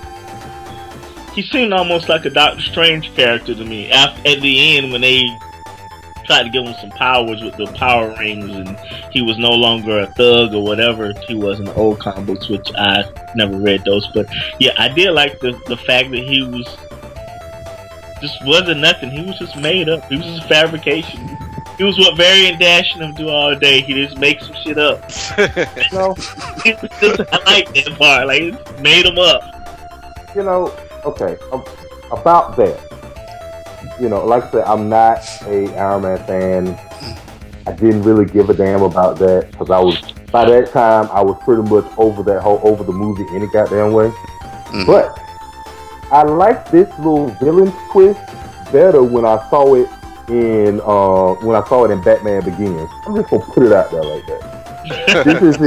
that he seemed almost like a Doctor Strange character to me. After, at the end, when they tried to give him some powers with the power rings, and he was no longer a thug or whatever he was in the old comic books, which I never read those. But yeah, I did like the the fact that he was just wasn't nothing. He was just made up. He was just fabrication. He was what Barry and Dash and them do all day. He just makes some shit up. No, I like that part. Like, it made him up. You know, okay, um, about that. You know, like I said, I'm not a Iron Man fan. I didn't really give a damn about that because I was by that time I was pretty much over that whole over the movie any goddamn way. Mm-hmm. But I like this little villain twist better when I saw it in uh when I saw it in Batman Begins. I'm just gonna put it out there like that. This is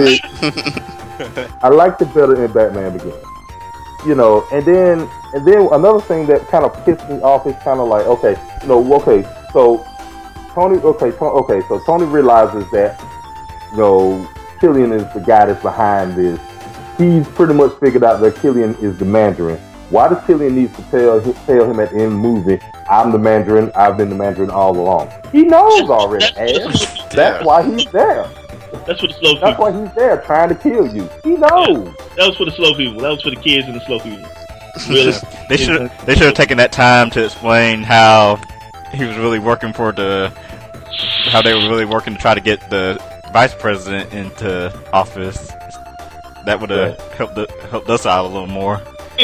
it. I liked it better in Batman Begins. You know, and then and then another thing that kind of pissed me off is kind of like, okay, you know, okay, so Tony, okay, to, okay, so Tony realizes that, you know, Killian is the guy that's behind this. He's pretty much figured out that Killian is the Mandarin. Why does Killian need to tell tell him at the end of the movie, I'm the Mandarin, I've been the Mandarin all along? He knows already, Ash. That's why he's there. That's for the slow people. That's why he's there, trying to kill you. He knows. Yeah, that was for the slow people. That was for the kids and the slow people. Really? they should they should have taken that time to explain how he was really working for the, how they were really working to try to get the vice president into office. That would have yeah. helped the, helped us out a little more.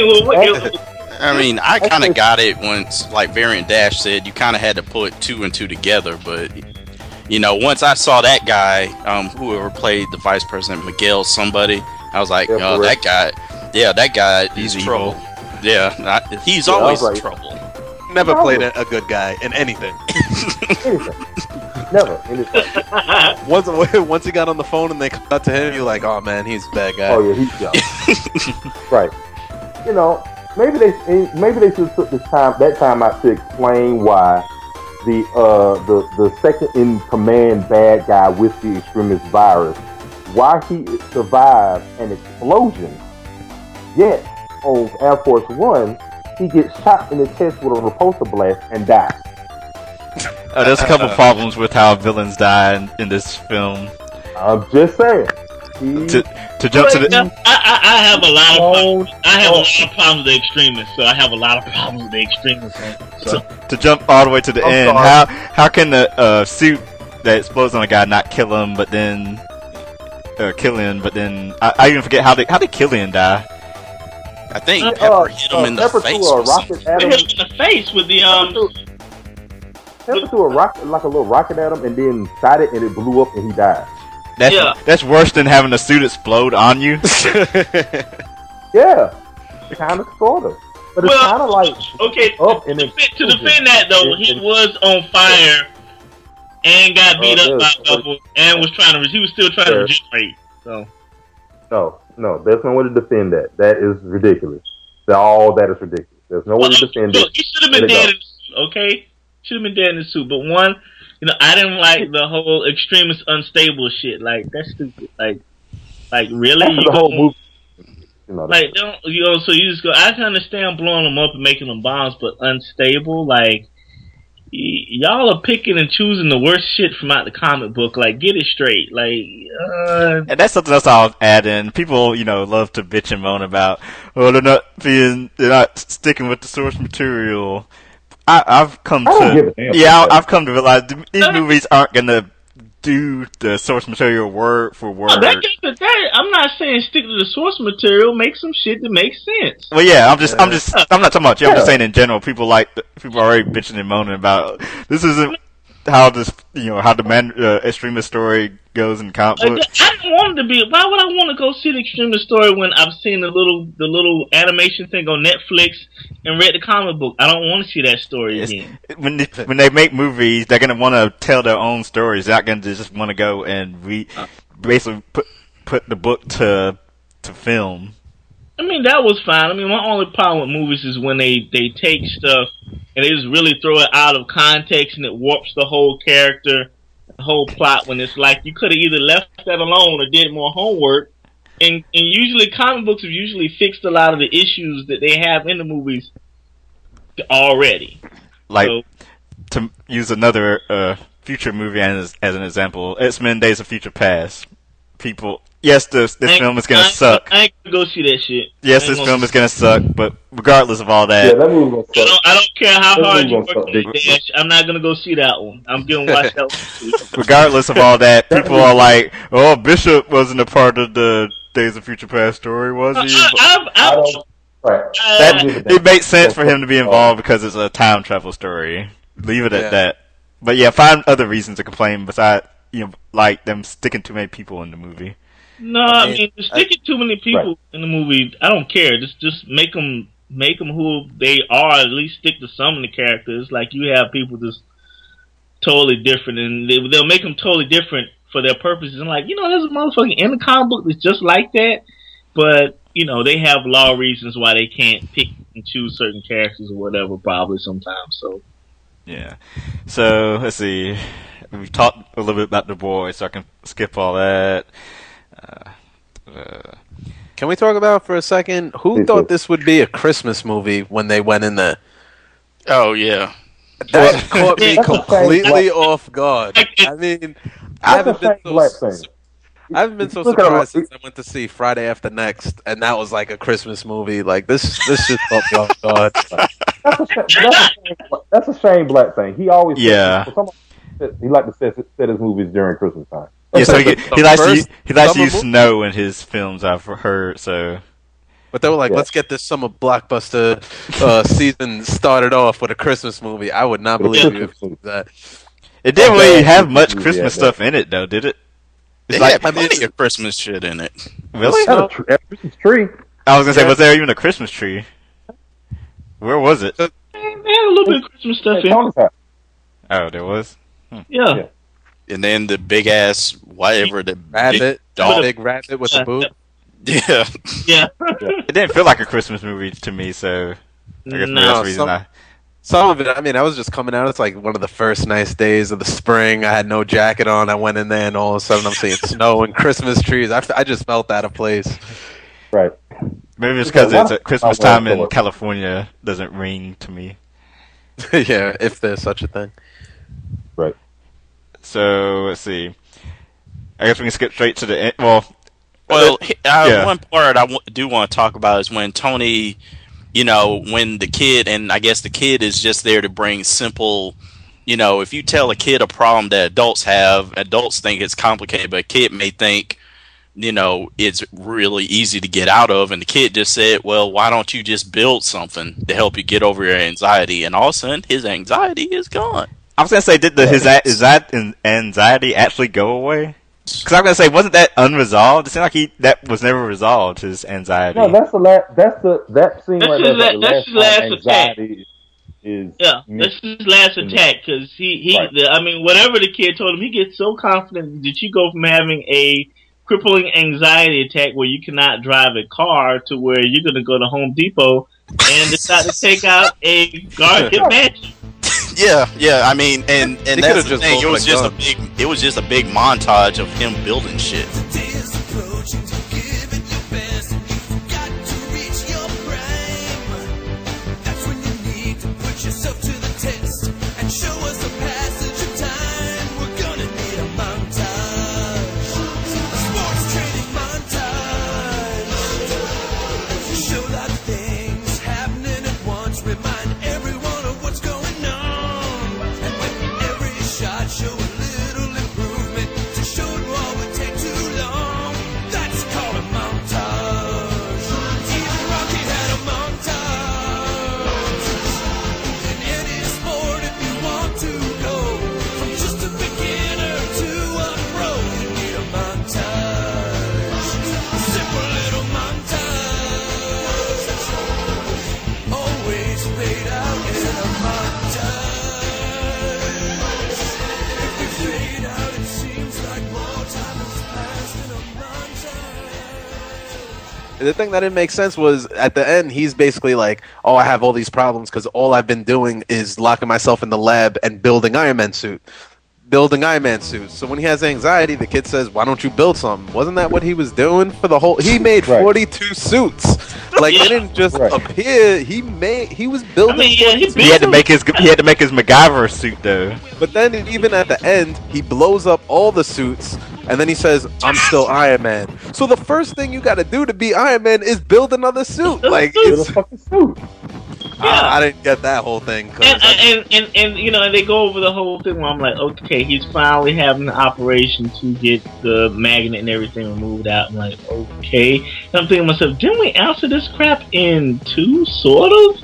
I mean, I kind of got it once, like Variant Dash said, you kind of had to put two and two together, but, you know, once I saw that guy, um, whoever played the vice president, Miguel somebody, I was like, yeah, oh, that guy, yeah, that guy is trouble. Yeah, I, he's yeah, always like, trouble. Never played a, a good guy in anything. anything. Never. Anything. once, once he got on the phone and they cut to him, you're like, oh man, he's a bad guy. Oh yeah, he's young. Right. You know, maybe they maybe they should have took this time that time out to explain why the uh the the second in command bad guy with the extremist virus, why he survived an explosion, yet on Air Force One he gets shot in the chest with a repulsor blast and dies. Uh, there's a couple problems with how villains die in, in this film. I'm just saying. He, to, to jump to the, I, I, I have a lot of problems. I have a lot of problems with the extremists, so I have a lot of problems with the extremists. So. To, to jump all the way to the I'm end, sorry. how how can the uh, suit that explodes on a guy not kill him, but then uh, kill him, but then I, I even forget how they how did Killian die? I think uh, Pepper hit him uh, in the Pepper face. A rocket at him. Hit him in the face with the um. Pepper threw a rocket, like a little rocket at him, and then shot it, and it blew up, and he died. That's yeah. that's worse than having a suit explode on you. Yeah, kind of, sort of, but it's well, kind of like okay. Up to, and defend, to defend that though, it, he it, was on fire and got beat uh, up by a couple, and was trying to. He was still trying to regenerate. So no, no, there's no way to defend that. That is ridiculous. That all that is ridiculous. There's no well, way to defend look, it. He should have been dead. In the suit, okay. Should have been dead in the suit, but one, you know, I didn't like the whole extremist unstable shit. Like that's stupid. Like, like really, that's you the whole movie. You know, like don't you know? So you just go. I can understand blowing them up and making them bombs, but unstable. Like y- y'all are picking and choosing the worst shit from out the comic book. Like get it straight. Like, uh... and that's something else I'll add in. People, you know, love to bitch and moan about, oh, they're not being, they're not sticking with the source material. I, I've come to yeah, I've come to realize these movies aren't gonna do the source material word for word. No, that, that, I'm not saying stick to the source material. Make some shit that makes sense. Well, yeah, I'm just, I'm just, I'm not talking about you. I'm just saying in general. People like people are already bitching and moaning about this isn't how this, you know, how the man uh, extremist story goes in comic Like, books. I don't want it to be. Why would I want to go see the Extremely story when I've seen the little the little animation thing on Netflix and read the comic book? I don't want to see that story It's- again. When they, when they make movies, they're gonna want to tell their own stories. They're not gonna just want to go and re basically put put the book to to film. I mean, that was fine. I mean, my only problem with movies is when they, they take stuff and they just really throw it out of context and it warps the whole character, the whole plot, when it's like you could have either left that alone or did more homework. And, and usually comic books have usually fixed a lot of the issues that they have in the movies already. Like, So, to use another uh, future movie as, as an example, X-Men Days of Future Past. People, yes, this, this I ain't- film is I gonna ain't- suck. I ain't gonna go see that shit. Yes, I ain't this gonna- film is gonna suck, but regardless of all Yeah, that, that movie was I don't, I don't care how This hard movie you gonna work suck on big. it, Dash. I'm not gonna go see that one. I'm gonna watch that one too. regardless of all that, people are like, "Oh, Bishop wasn't a part of the Days of Future Past story, was he?" I, I've, I I've, don't. Right. uh, That give it it makes sense for him to be Oh. involved because it's a time travel story. Leave it at Yeah. that. But yeah, find other reasons to complain besides you know like them sticking too many people in the movie. No, I I mean, mean, just sticking too many people Right. in the movie, I don't care. Just just make them make them who they are. At least stick to some of the characters. Like you have people just totally different, and they, they'll make them totally different for their purposes. And like, you know, there's a motherfucker in the comic book that's just like that, but you know, they have law reasons why they can't pick and choose certain characters or whatever. Probably sometimes. So Yeah. So let's see. We've talked a little bit about The Boys, so I can skip all that. Uh, uh, Can we talk about for a second who Please thought do. this would be a Christmas movie when they went in there? Oh yeah. That caught me That's a shame. completely off guard. I mean, I That's a haven't been shame so, black thing. I haven't been so Look at surprised all- since I went to see Friday After Next, and that was like a Christmas movie. Like this, this just caught me off guard. That's a, shame, that's, a shame, that's a shame black thing. He always Yeah. for somebody, he like to set, set his movies during Christmas time. yeah, so he, The- he the likes to first use, he likes to summer use movie? snow in his films. I've heard. So But they were like, Yeah. let's get this summer blockbuster uh, season started off with a Christmas movie. I would not believe you if you did that. it didn't Okay. really have much Yeah, Christmas yeah. stuff in it, though, did it? They It's like had plenty of Christmas shit in it. really. Had a tr- had a Christmas tree. I was gonna say, Yeah. was there even a Christmas tree? Where was it? they had a little bit of Christmas stuff Hey, in. Tony's house. Oh, there was. Yeah. Yeah. And then the big ass whatever the Rabbit, big the dog. big rabbit with the boot. Yeah. Yeah. It didn't feel like a Christmas movie to me, so I guess maybe No, that's the reason some- I. Some of it, I mean, I was just coming out. It's like one of the first nice days of the spring. I had no jacket on. I went in there, and all of a sudden, I'm seeing snow and Christmas trees. I, I just felt out of place. Right. Maybe it's because Yeah, it's why- at Christmas I wanna time in go. California doesn't ring to me. Yeah, if there's such a thing. Right. So let's see. I guess we can skip straight to the end. Well, Well, he- uh, Yeah. one part I w- do want to talk about is when Tony, you know, when the kid, and I guess the kid is just there to bring simple, you know, if you tell a kid a problem that adults have, adults think it's complicated, but a kid may think, you know, it's really easy to get out of. And the kid just said, well, why don't you just build something to help you get over your anxiety? And all of a sudden, his anxiety is gone. I was gonna say, did the his a- is that an- anxiety actually go away? Because I was gonna say, wasn't that unresolved? It seemed like he that was never resolved. His anxiety. No, that's the last. That's the that scene That's right his there. la- the that's his last last time attack. anxiety is. Yeah, that's his last attack because he, he Right. the, I mean, whatever the kid told him, he gets so confident that you go from having a crippling anxiety attack where you cannot drive a car to where you're going to go to Home Depot and decide to take out a guard mansion. Yeah, yeah. I mean, and and He that's could've the just thing. It pulled was a just a gun. big. It was just a big montage of him building shit. Show a little improvement to show it all would take too long. the thing that didn't make sense was at the end he's basically like, oh, I have all these problems because all I've been doing is locking myself in the lab and building Iron Man suit. Building Iron Man suits. So when he has anxiety, the kid says, "Why don't you build something?" Wasn't that what he was doing for the whole? He made Right. forty-two suits. Like Yeah. it didn't just Right. appear. He made. He was building. I mean, yeah, he forty-two He had to suits. make his he had to make his MacGyver suit though. But then even at the end, he blows up all the suits, and then he says, "I'm still Iron Man." So the first thing you got to do to be Iron Man is build another suit. Like Build a it's, fucking suit. I, I didn't get that whole thing. 'cause And, I- and, and, and, you know, and they go over the whole thing where I'm like, okay, he's finally having the operation to get the magnet and everything removed out. I'm like, okay. And I'm thinking to myself, didn't we answer this crap in two, sort of?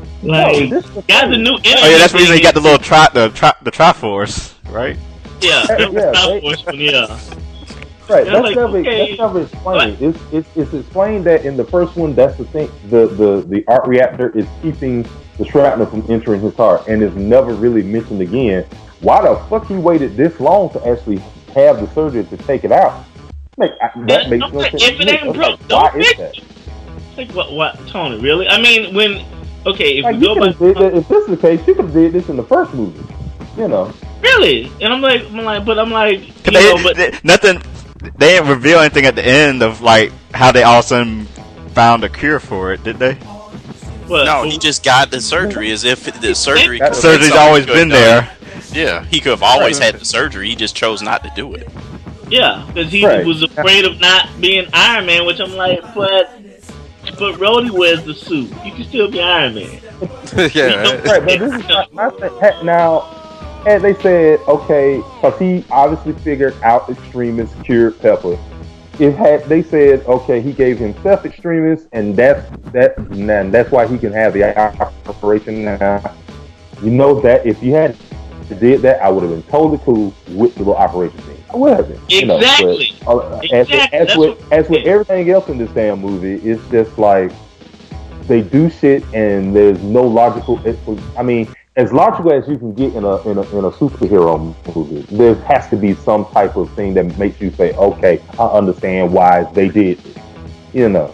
Like, No, this the got the thing. new Oh yeah, that's the reason he got the little tri the tri the Triforce, right? Yeah, Yeah, that was yeah, Star they- Wars one, yeah. Right, Yeah, that's like, never okay, that's never explained. It's, it's it's explained that in the first one, that's the thing. The the the art reactor is keeping the shrapnel from entering his heart, and is never really mentioned again. Why the fuck he waited this long to actually have the surgery to take it out? Like I, that Yeah, makes don't no fix- sense. if it to me. ain't I'm broke, like, don't why is fix that? Like, what, what, Tony, really? I mean, when, okay, if Like, we you go could back, have did that, if this is the case, you could have did this in the first movie. You know, really? And I'm like, I'm like, but I'm like, you They, know, but, they- nothing. They didn't reveal anything at the end of like how they all of a sudden found a cure for it, did they? but, No, but- he just got the surgery as if the surgery. That- could've Surgery's been always something been he could've there. done. Yeah, he could have always Right. had the surgery. He just chose not to do it. yeah, because he Right. was afraid of not being Iron Man, which I'm like, but, but Rhodey wears the suit. You can still be Iron Man. yeah, right. right? But this is my, my thing. Ha- now. And they said, okay, because he obviously figured out Extremis cured Pepper. It had they said, okay, he gave himself Extremis, and that's that, and that's why he can have the operation now. You know that if you had did that, I would have been totally cool with the little operation thing. I would have been. You know, Exactly. but, uh, Exactly. As, as That's with what- as with everything else in this damn movie, it's just like they do shit, and there's no logical. It, I mean. As logical as you can get in a, in a in a superhero movie, there has to be some type of thing that makes you say, "Okay, I understand why they did this." You know.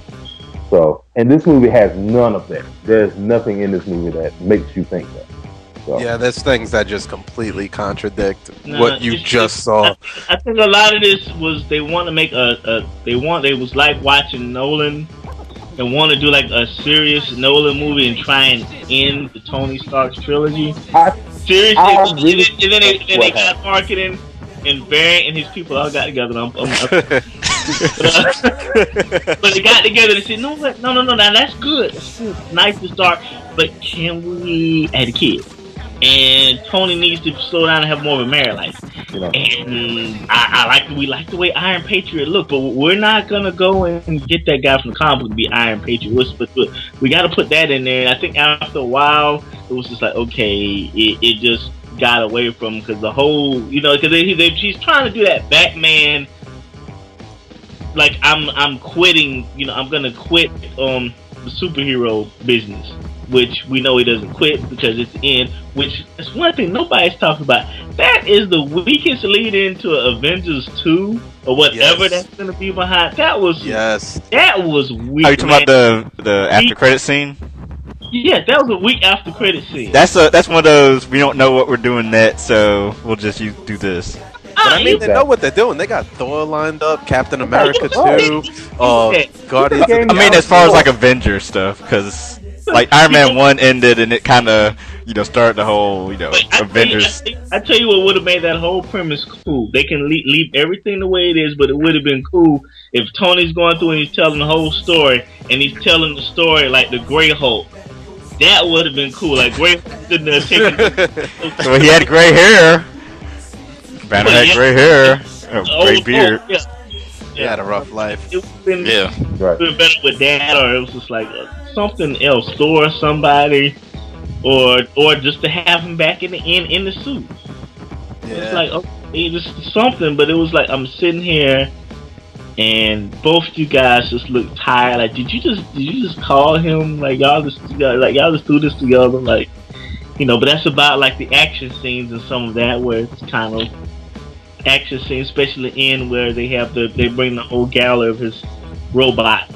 So, and this movie has none of that. There's nothing in this movie that makes you think that. So, Yeah, there's things that just completely contradict Nah, what you it's just just- saw. I think a lot of this was they want to make a, a they want they was like watching Nolan and want to do like a serious Nolan movie and try and end the Tony Stark's trilogy. I, Seriously, I and, really then, and then they, think then they what got marketing, and Barry and his people all got together. I'm, I'm, I'm, but, uh, but they got together and said, "No, what? No, no, no, no, that's good. That's good. Nice to start, but can we add a kid?" And Tony needs to slow down and have more of a married life. you know, And I, I like we like the way Iron Patriot looked, but we're not gonna go and get that guy from the comic book to be Iron Patriot. We're, but we, we got to put that in there. And I think after a while, it was just like, okay, it, it just got away from because the whole, you know, because they, they, she's trying to do that Batman. Like I'm, I'm quitting. You know, I'm gonna quit um the superhero business, which we know he doesn't quit because it's the end. Which is one thing nobody's talking about. That is the weakest lead into Avengers two or whatever Yes. that's gonna be behind. That was Yes. that was weak. Are you talking man. about the the after credit scene? Yeah, that was a weak after credit scene. That's a that's one of those we don't know what we're doing next, so we'll just use, do this. But I mean, you- they know what they're doing. They got Thor lined up, Captain America Right. too, uh, Guardians. Game I mean, as far as Galaxy. like Avengers stuff, because like Iron Man one ended and it kind of you know started the whole you know But I Avengers. Tell you, I, I tell you what would have made that whole premise cool. They can leave, leave everything the way it is, but it would have been cool if Tony's going through and he's telling the whole story, and he's telling the story like the Grey Hulk. That would have been cool. Like Grey Hulk sitting there taking. So he had gray hair. Banner Well, had yeah. gray hair, a Oh, gray beard. oh, yeah. He had a rough life. It would have been, Yeah. right. been better with that, or it was just like uh, something else, Thor, somebody, or or just to have him back in the in in the suit. It's Yeah. like okay, just something, but it was like I'm sitting here, and both you guys just look tired. Like, did you just did you just call him? Like y'all just y'all- like y'all just do this together, like you know. But that's about like the action scenes and some of that where it's kind of action scenes, especially in where they have the they bring the whole galley of his robot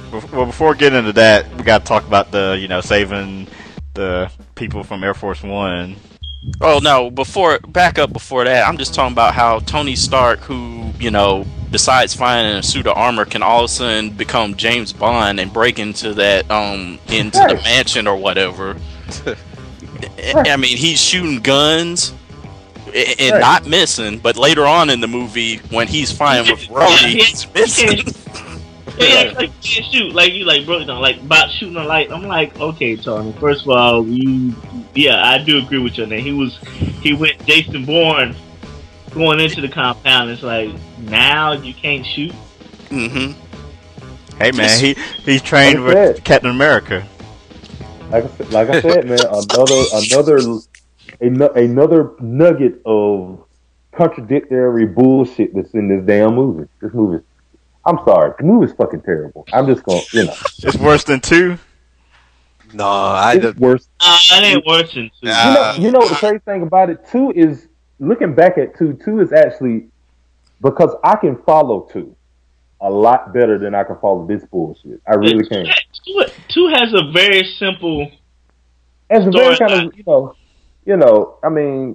well, before getting into that, we got to talk about the, you know, saving the people from Air Force One. Oh no! Before back up before that, I'm just talking about how Tony Stark, who you know, besides finding a suit of armor, can all of a sudden become James Bond and break into that um into right. the mansion or whatever. Right. I mean, he's shooting guns and right. not missing, but later on in the movie, when he's fine with Rhodey, he's missing. Yeah, like you can't shoot, like you like bro, you know, like about shooting a light. I'm like, okay, Tony. First of all, you, yeah, I do agree with you on that. He was, he went Jason Bourne going into the compound. It's like now you can't shoot. Mm-hmm. Hey man, he he's trained like with Captain America. Like I said, like I said, man, another another another nugget of contradictory bullshit that's in this damn movie. This movie. I'm sorry, the movie's fucking terrible. I'm just gonna, you know. It's worse than two? No, I it's just... worse. Uh, it ain't worse than two. You know, you know what the crazy thing about it, two is, looking back at two, two is actually, because I can follow two a lot better than I can follow this bullshit. I really can. Two, two has a very simple It's a very kind of, you know, you know, I mean,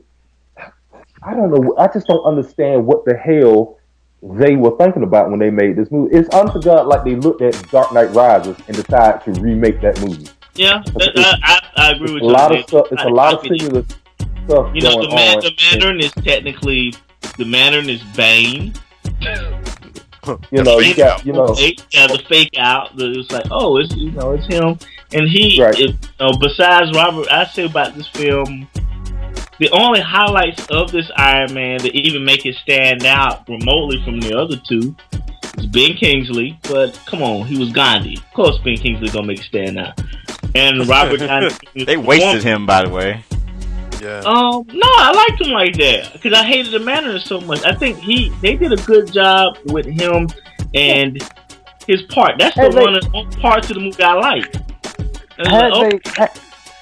I don't know, I just don't understand what the hell they were thinking about when they made this movie. It's honest to God like they looked at Dark Knight Rises and decided to remake that movie. Yeah, I, I, I agree with a you. Lot of stuff, it's I, a lot of similar stuff You know, going the, man, on. the Mandarin is technically, the Mandarin is Bane. You know, you got, you know. Yeah, the fake out. The, it's like, oh, it's, you know, it's him. And he, right. it, you know, besides Robert, I say about this film, the only highlights of this Iron Man that even make it stand out remotely from the other two is Ben Kingsley. But come on, he was Gandhi. Of course, Ben Kingsley gonna make it stand out. And Robert Downey Junior They wasted him, by the way. Yeah. Um, no, I liked him like that because I hated the Mandarin so much. I think he they did a good job with him and his part. That's the Had one they- of the only parts of the movie I like. And Had it's like, they, had,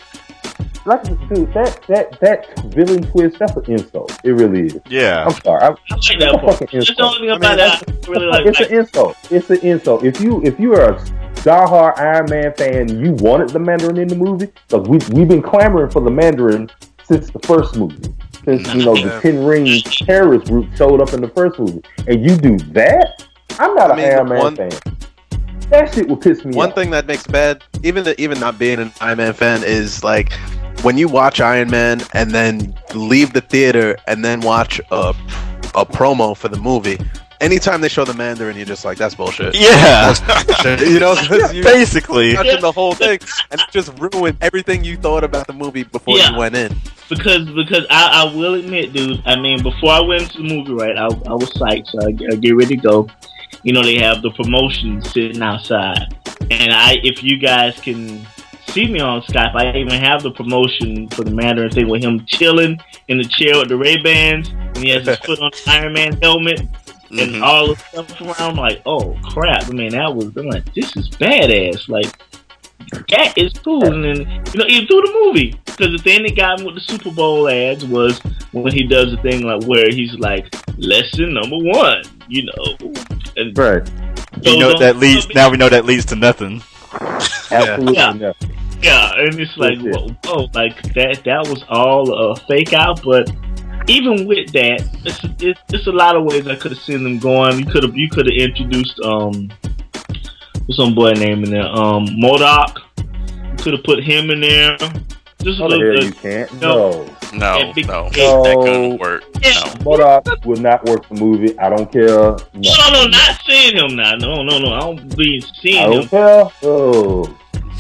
like, dude, that that that villain twist, that's an insult. It really is. Yeah. I'm sorry. I, I like that that's a part. fucking That's the insult. only thing about that I really like. It's like an insult. It's an insult. If you if you are a diehard Iron Man fan, and you wanted the Mandarin in the movie because we we've been clamoring for the Mandarin since the first movie. Since you know the Ten Rings terrorist group showed up in the first movie, and you do that, I'm not I an mean, Iron Man one- fan. That shit would piss me One off. thing that makes it bad, even the, even not being an Iron Man fan, is like when you watch Iron Man and then leave the theater and then watch a a promo for the movie. Anytime they show the Mandarin, you're just like, that's bullshit. Yeah. That's bullshit. You know, 'cause you Basically. watching the whole thing, and it just ruined everything you thought about the movie before Yeah. you went in. because because I, I will admit, dude. I mean, before I went into the movie, right, I, I was psyched. So I, I get ready to go. You know, they have the promotion sitting outside, and I, if you guys can see me on Skype, I even have the promotion for the Mandarin thing with him chilling in the chair with the Ray-Bans, and he has his foot on the Iron Man helmet, and Mhm. all the stuff around. I'm like, oh crap! I mean, that was. I'm like, this is badass. Like, that is cool. And then, you know, even through the movie, because the thing that got me with the Super Bowl ads was when he does the thing like where he's like, lesson number one, you know. And Right. You know that leads. Now we know that leads to nothing. Absolutely. Yeah. No. Yeah, and it's like, That's whoa, whoa, like that. That was all a fake out. But even with that, it's it's, it's a lot of ways I could have seen them going. You could have you could have introduced um, what's some boy name in there? Um, Modoc. You could have put him in there. Just a Oh, the little hell you bit. can't. No. No. No, Yeah, big- no, No. that couldn't work. No. Modoc would not work the movie. I don't care. No. No, no, no, not seeing him now. No, no, no. I don't be I seeing don't him. care. Oh.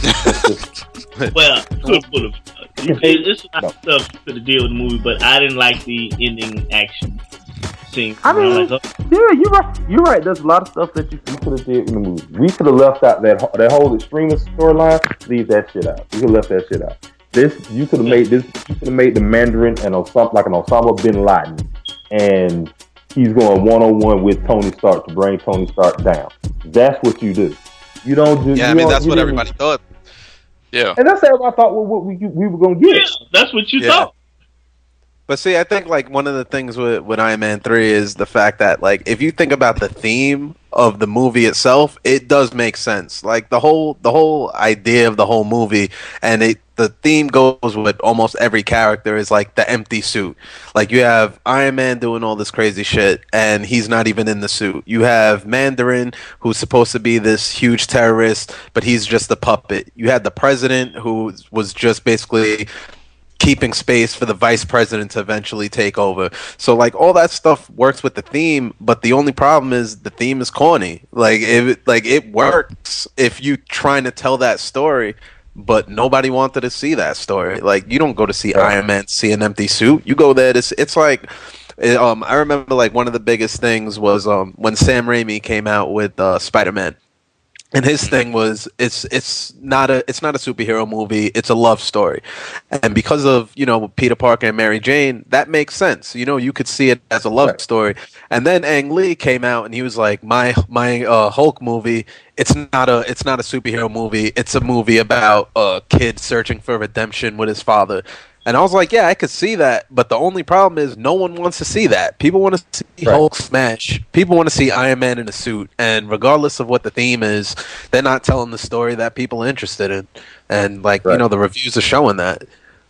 Well, could would have. It's a lot of stuff you could have did with the movie, but I didn't like the ending action scene. I mean, like, oh, yeah, you're right. You're right. There's a lot of stuff that you, you could have did in the movie. We could have left out that wh- that whole extremist storyline. Leave that shit out. You could have left that shit out. This you could have made this. You could have made the Mandarin and Osama, like an Osama bin Laden, and he's going one on one with Tony Stark to bring Tony Stark down. That's what you do. You don't do. Yeah, you I mean don't- that's you what didn't- everybody thought. Yeah. And that's what I thought what, what we we were gonna get. yeah, that's what you Yeah. thought. But see, I think like one of the things with, with Iron Man three is the fact that like if you think about the theme of the movie itself, it does make sense. Like the whole the whole idea of the whole movie, and it the theme goes with almost every character is like the empty suit. Like you have Iron Man doing all this crazy shit and he's not even in the suit. You have Mandarin, who's supposed to be this huge terrorist, but he's just a puppet. You had the president, who was just basically keeping space for the vice president to eventually take over. So like all that stuff works with the theme, but the only problem is the theme is corny. Like it like it works if you trying to tell that story, but nobody wanted to see that story. Like you don't go to see Iron Man to see an empty suit. You go there to see, it's like it, um I remember like one of the biggest things was um when Sam Raimi came out with uh, Spider-Man. And his thing was it's it's not a it's not a superhero movie, it's a love story. And because of, you know, Peter Parker and Mary Jane, that makes sense. You know, you could see it as a love right. story. And then Ang Lee came out and he was like, My my uh, Hulk movie, it's not a it's not a superhero movie, it's a movie about a kid searching for redemption with his father. And I was like, yeah, I could see that, but the only problem is no one wants to see that. People want to see right. Hulk smash. People want to see Iron Man in a suit, and regardless of what the theme is, they're not telling the story that people are interested in. And like, right. you know, the reviews are showing that.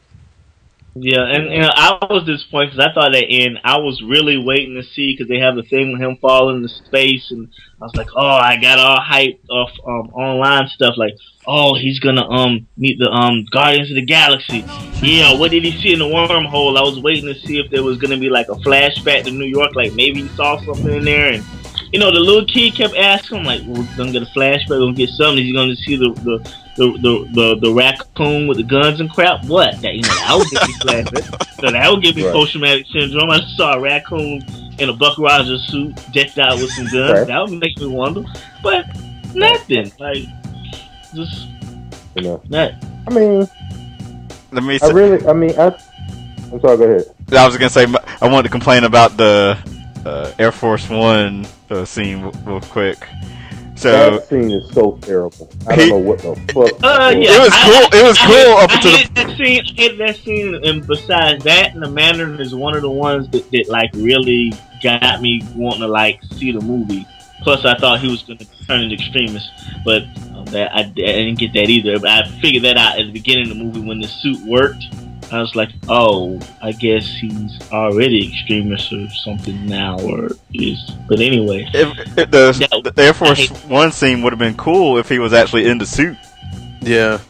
Yeah, and, and I was disappointed because I thought that end, I was really waiting to see because they have the thing with him falling into space, and I was like, oh, I got all hyped off um, online stuff like, oh, he's gonna um meet the um Guardians of the Galaxy. Yeah, what did he see in the wormhole? I was waiting to see if there was gonna be like a flashback to New York, like maybe he saw something in there, and you know, the little kid kept asking him like, well, we're gonna get a flashback, we're gonna get something. He's gonna see the the the the, the, the raccoon with the guns and crap. What? That you know, that would give me flashback. So that would give me right. post traumatic syndrome. I saw a raccoon in a Buck Rogers suit, decked out with some guns. Right. That would make me wonder, but nothing. Like just you know. That. I mean, let me. I really. I mean, I. I'm sorry. Go ahead. I was gonna say I wanted to complain about the uh, Air Force One uh, scene real quick. So that scene is so terrible. I don't he, know what the fuck. Uh, yeah, it was cool. I, it was I, cool I, up I until hate the that scene. I hate that scene, and besides that, and the Mandarin is one of the ones that, that like really got me wanting to like see the movie. Plus, I thought he was going to turn an extremist, but um, that I, I didn't get that either. But I figured that out at the beginning of the movie when the suit worked. I was like, oh, I guess he's already extremist or something now, or is. But anyway, if, if the, that, the Air Force One scene would have been cool if he was actually in the suit. Yeah,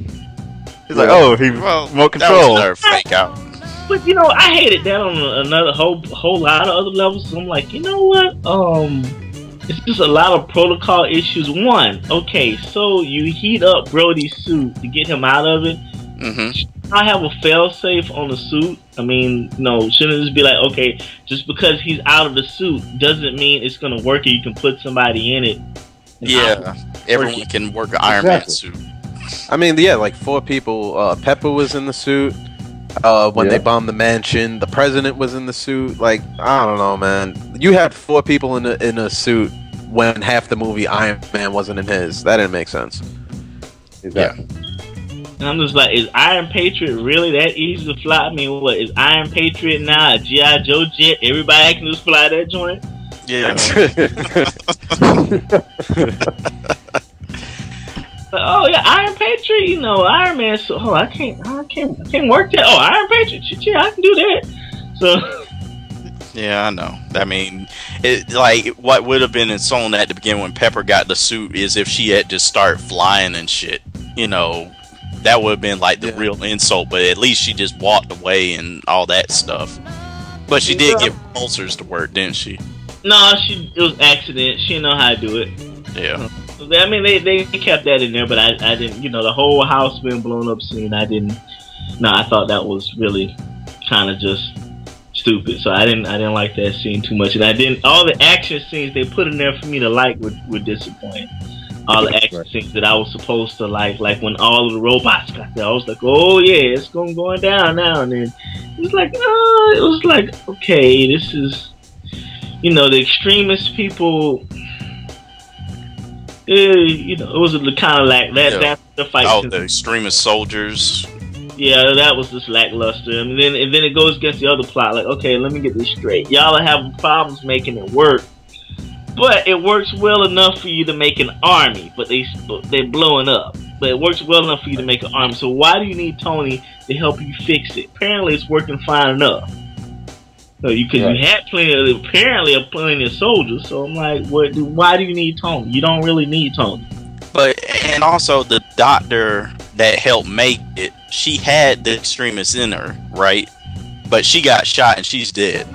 he's like, oh, he well, more control. That was fake out. But you know, I hated that on another whole whole lot of other levels. So I'm like, you know what? Um, it's just a lot of protocol issues. One, okay, so you heat up Brody's suit to get him out of it. Mm-hmm. I have a fail-safe on the suit. I mean, no, shouldn't it just be like, okay, just because he's out of the suit doesn't mean it's going to work and you can put somebody in it. Yeah, everyone work can work an Iron exactly. Man suit. I mean, yeah, like four people. Uh, Pepper was in the suit. Uh, when yeah. they bombed the mansion, the president was in the suit. Like, I don't know, man. You had four people in a, in a suit when half the movie Iron Man wasn't in his. That didn't make sense. Exactly. Yeah. And I'm just like, is Iron Patriot really that easy to fly? I mean, what is Iron Patriot now? A G I. Joe jet? Everybody can just fly that joint? Yeah. But, oh yeah, Iron Patriot. You know, Iron Man. So, oh, I can't, I can't, I can't work that. Oh, Iron Patriot. Yeah, I can do that. So. Yeah, I know. I mean, it like what would have been sold at the beginning when Pepper got the suit is if she had just started flying and shit. You know. That would have been like the yeah. real insult, but at least she just walked away and all that stuff. But she did get ulcers to work, didn't she? No, she it was accident. She didn't know how to do it. Yeah. I mean, they, they kept that in there, but I, I didn't, you know, the whole house being blown up scene, I didn't, no, I thought that was really kind of just stupid. So I didn't I didn't like that scene too much. And I didn't, all the action scenes they put in there for me to like were, were disappointing. All the action right. scenes that I was supposed to like, like when all of the robots got there, I was like, oh yeah, it's going going down now. And then it was like, oh, it was like, okay, this is, you know, the extremist people. Eh, you know, it was kind of like that. Yeah. That's the fight. Oh, the extremist soldiers. Yeah, that was just lackluster. And then, and then it goes against the other plot. Like, okay, let me get this straight. Y'all are having problems making it work. but it works well enough for you to make an army. But they they're blowing up. But it works well enough for you to make an army. So why do you need Tony to help you fix it? Apparently, it's working fine enough. So you because Right. you had plenty of apparently plenty of soldiers. So I'm like, what? Why do you need Tony? You don't really need Tony. But and also the doctor that helped make it, she had the extremists in her, right? But she got shot and she's dead.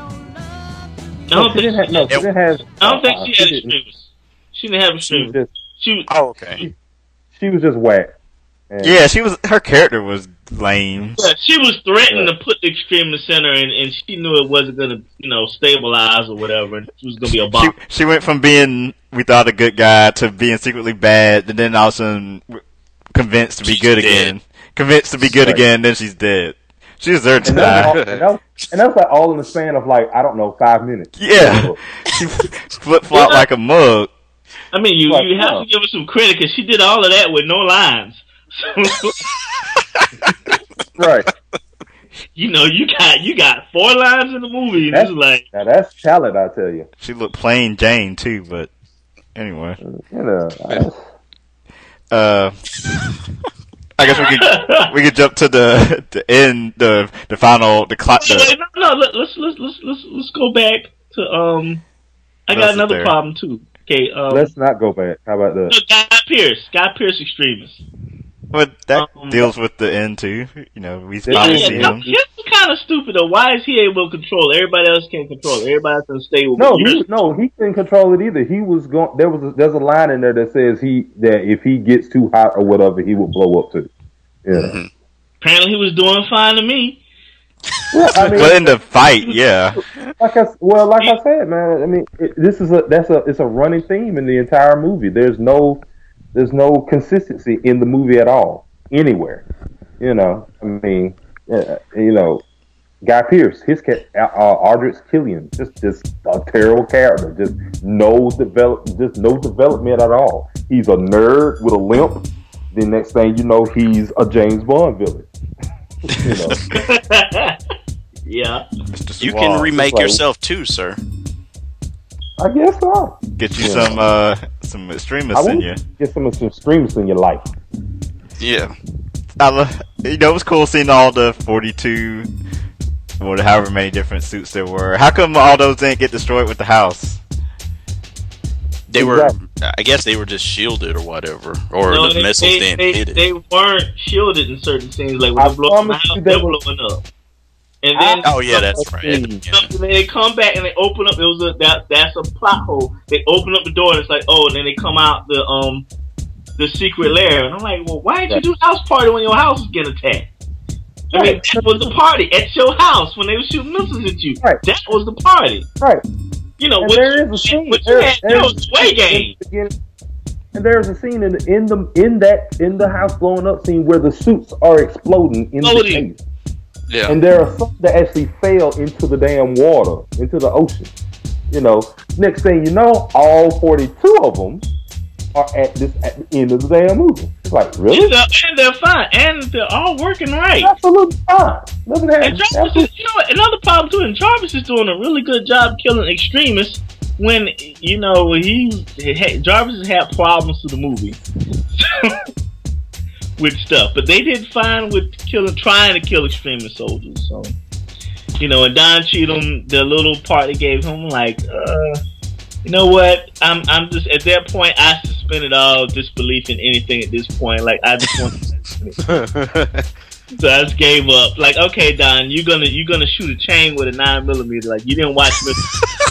I don't she think didn't have, no, she didn't have. I don't think uh, she had didn't. extremists. She didn't have She was extremists. just, She was, Oh, okay. she was just whack. And Yeah, she was. Her character was lame. yeah, she was threatening to put the extremist in her, and, and she knew it wasn't gonna, you know, stabilize or whatever. And it was gonna be a She, bomb. she went from being we thought a good guy to being secretly bad, and then all of a sudden convinced to be She's good dead. again. Convinced to be good Right. again, then she's dead. She deserved to And that, was all, die. and, that was, and that was like all in the span of like I don't know five minutes. Yeah, she flip flopped like a mug. I mean, you Like, you have huh. to give her some credit because she did all of that with no lines. So, Right. you know, you got you got four lines in the movie, and That's, it's like, now that's talent, I tell you. She looked plain Jane too, but anyway. You know, I- Uh, I guess we could we could jump to the the end, the the final, the clock. wait, The, wait, no, no, let- let's let's let's let's let's go back to um. I What got else is another there? problem too. Okay, um, let's not go back. How about that? no, Guy Pierce, Guy Pierce extremist. but that Um, deals with the end too. You know, we Yeah, finally Yeah, see yeah, him. Pierce is kind of stupid though. Why is he able to control it? Everybody else can't control it. Everybody's gonna stay with No, what he you're- no, he couldn't control it either. He was going. There was a, there's a line in there that says he that if he gets too hot or whatever, he will blow up too. Yeah, Mm-hmm. Apparently, he was doing fine to me. well, I mean, But in the fight, yeah, like I well, like I said, man. I mean, it, this is a that's a it's a running theme in the entire movie. There's no there's no consistency in the movie at all anywhere. You know, I mean, uh, you know, Guy Pearce, his cat, uh, Aldrich Killian, just just a terrible character. Just no develop, just no development at all. He's a nerd with a limp. The next thing you know, he's a James Bond villain. You know, Yeah. Mister You Swall. can remake like- yourself too, sir. I guess so. Get you Yeah. some uh some I extremists in want you. to get some some streams in your life. Yeah. I lo- you know, it was cool seeing all the forty-two or however many different suits there were. How come all those didn't get destroyed with the house? They were, Exactly. I guess they were just shielded or whatever, or No, the they, missiles they, didn't they, hit it. they weren't shielded in certain scenes. Like when I they're blowing the promise you house, they they're were- blowing up. And then Oh yeah, that's right. At the beginning. and then they come back and they open up. It was a that that's a plot hole. They open up the door and it's like, oh, and then they come out the um the secret lair. And I'm like, well, why didn't you do house party when your house was getting attacked? I mean, that was the party at your house when they were shooting missiles at you. Right. That was the party. Right. You know, And what there you, is a scene. what you there- had there there's was a way scene game. in the beginning- And there's a scene in the in the in that in the house blowing up scene where the suits are exploding in Exploding. the case. Yeah. And there are some that actually fell into the damn water, into the ocean. You know, next thing you know, all forty-two of them are at this at the end of the damn movie. It's like, really? And they're, and they're fine, and they're all working right. Absolutely fine. Doesn't have And Jarvis is, you know what, another problem too, and Jarvis is doing a really good job killing extremists when, you know, he, he Jarvis has had problems through the movie with stuff, but they did fine with killing, trying to kill extremist soldiers, so, you know, and Don Cheadle, the little part they gave him, like, uh, you know what, I'm, I'm just, at that point, I suspended all disbelief in anything at this point, like, I just want to So I just gave up. Like, okay, Don, you're gonna you're gonna shoot a chain with a nine millimeter. Like, you didn't watch me.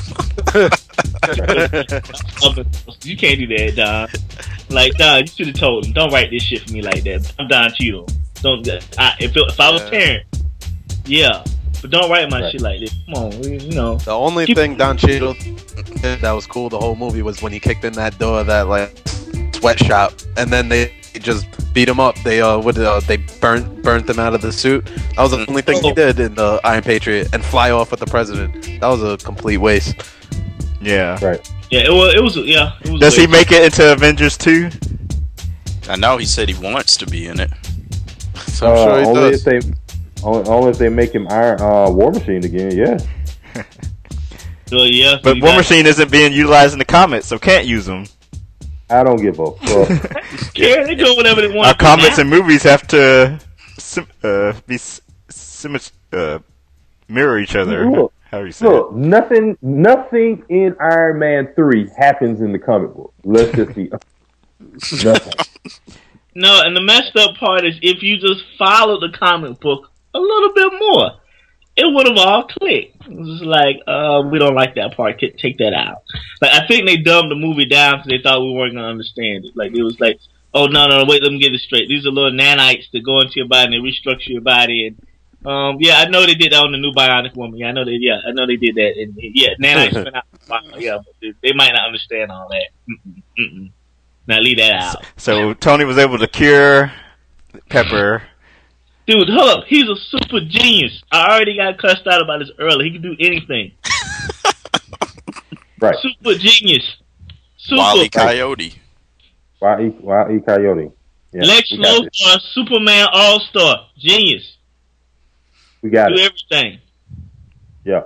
You can't do that, Don. Like, Don, you should have told him. Don't write this shit for me like that. I'm Don Cheadle. Don't. I, if it, if I was Yeah. Terrence, yeah, but don't write my Right. shit like this. Come on, we- you know. The only Keep- thing Don Cheadle did that was cool the whole movie was when he kicked in that door of that like sweatshop, and then they just beat him up. They uh, what uh, they burnt burnt them out of the suit. That was the only thing he did in the Iron Patriot, and fly off with the president. That was a complete waste. Yeah. Right. Yeah, it was. It was. Yeah. It was Does he weird. make it into Avengers two? I know he said he wants to be in it. So I'm Uh, sure he only does. if they only, only if they make him Iron uh, War Machine again. Yeah. So yeah, so But you War got- Machine isn't being utilized in the comics, so can't use them. I don't give a fuck. Yeah, they do whatever they want. Our to do comics now. and movies have to sim- uh, be s- sim- uh, mirror each other. Look, How do you say Look, nothing, nothing in Iron Man three happens in the comic book. Let's just be nothing. No, and the messed up part is if you just followed the comic book a little bit more, it would have all clicked. It was just like, uh, we don't like that part. T- Take that out. Like, I think they dumbed the movie down because they thought we weren't going to understand it. Like, it was like, oh, no, no, wait, let me get this straight. These are little nanites that go into your body and they restructure your body. And, um, yeah, I know they did that on the new Bionic Woman. Yeah, I know they, yeah, I know they did that. And, yeah, nanites went out. Yeah, but they, they might not understand all that. Mm-mm, mm-mm. Now, leave that out. So Tony was able to cure Pepper. Dude, hold up. He's a super genius. I already got cussed out about this earlier. He can do anything. Right. Super genius. Super. Wile E. Coyote. Why E, why E Coyote? Yeah, Lex we got this. Luthor, Superman All-Star. Genius. We got Do it. everything. Yeah.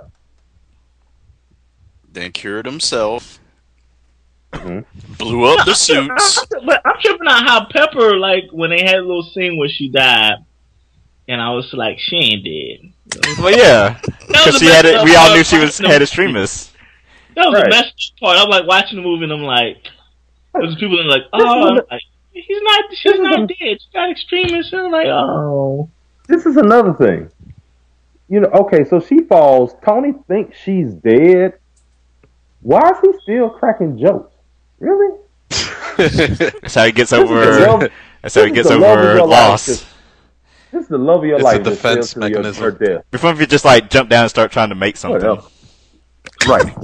Then cured himself. Mm-hmm. Blew up the suits. But I'm tripping out how Pepper, like, when they had a little scene where she died, and I was like, she ain't dead. Well, yeah, That was because the she had best it. We all part knew she was watching had the extremists. That was Right. the best part. I'm like watching the movie, and I'm like, there's people that are like, oh, I'm like, he's not, she's not dead. She's got extremists. And I'm like, oh. This is another thing. You know, okay, so she falls. Tony thinks she's dead. Why is he still cracking jokes? Really? That's how he gets This is the over. love- That's how he this gets is the love of over your life. loss. This, this is the love of your It's a life. that defense sails to your- mechanism. her death. Before if you just like jump down and start trying to make something. Whatever. Right.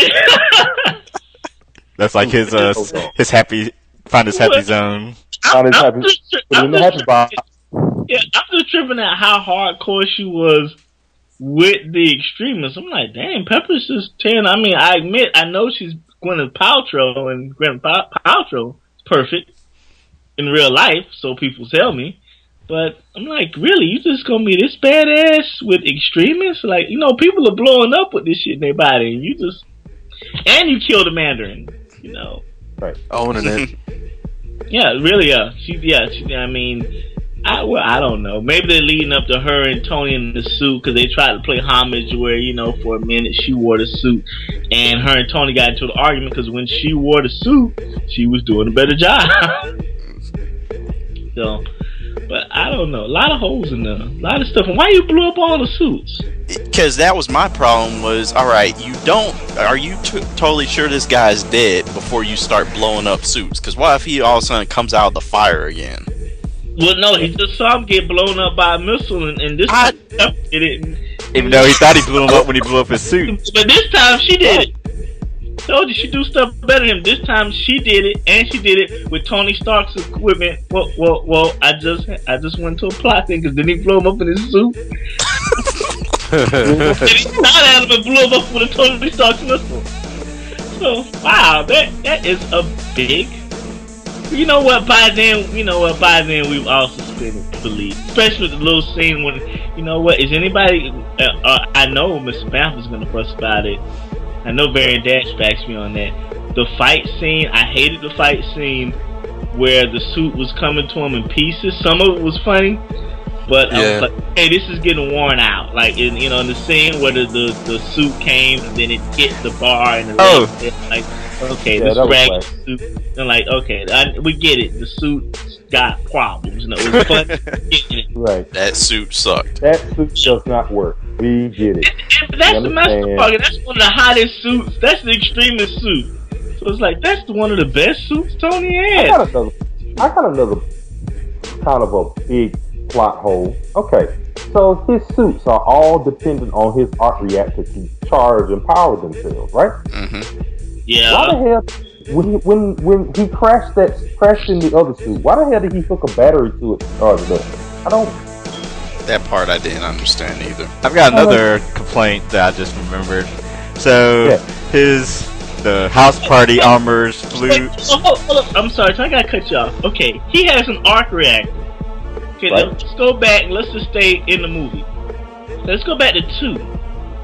That's like his uh s- his happy find his happy zone. Found his I'm happy- just tri- put him I'm in the just happy box. Yeah, I'm just tripping at how hardcore she was with the extremists. I'm like, dang, Pepper's just tearing. I mean, I admit, I know she's Gwyneth Paltrow, and Gwyneth Pal- Paltrow is perfect in real life, so people tell me. But I'm like, really, you just gonna be this badass with extremists? Like, you know, people are blowing up with this shit in their body, and you just and you kill the Mandarin, you know. Right. Owning it. Yeah, really. Yeah, she. Yeah, she, I mean, I. Well, I don't know. Maybe they're leading up to her and Tony in the suit because they tried to play homage where, you know, for a minute she wore the suit, and her and Tony got into an argument because when she wore the suit, she was doing a better job. So, but I don't know. A lot of holes in there. A lot of stuff. And why you blew up all the suits? Because that was my problem was, all right, you don't, are you t- totally sure this guy's dead before you start blowing up suits? Because what if he all of a sudden comes out of the fire again? Well, no, he just saw him get blown up by a missile, and, and this I- time Pepper did it. And, Even though he thought he blew him up when he blew up his suit. but this time she did it. Told you she do stuff better than him. This time she did it, and she did it with Tony Stark's equipment. Well, well, well. I just, I just went to a plot thing because then he blew him up in his suit. And he shot at him and blew him up with a Tony Stark's missile. So wow, that that is a big. You know what? By then, you know what? By then, we've all suspended belief, especially with the little scene when, you know what? Is anybody? Uh, uh, I know Mister Banff is gonna fuss about it. I know Varian Dash backs me on that. The fight scene, I hated the fight scene where the suit was coming to him in pieces. Some of it was funny, but I Yeah. was like, hey, this is getting worn out. Like, in, you know, in the scene where the, the, the suit came and then it hit the bar and the Oh. leg hit, like, okay, Yeah, this that was rag whack. suit. And like, okay, I, we get it. The suit's got problems. You know, it was fun getting it. Right. That suit sucked. That suit does not work. We get it. And that's the master understand. part. That's one of the hottest suits. That's the extremist suit. So it's like that's one of the best suits Tony I had. got another. I got another kind of a big plot hole. Okay, so his suits are all dependent on his arc reactor to charge and power themselves, right? hmm Why Yeah. the hell, when he, when when he crashed that crashed in the other suit, why the hell did he hook a battery to it to charge it up? I don't. That part I didn't understand either. I've got another complaint that I just remembered. So Yeah. his the house party armors flew. Wait, oh, hold, hold up. I'm sorry, so I gotta cut you off. Okay, he has an arc reactor. Okay, Right. let's go back and let's just stay in the movie. Let's go back to two.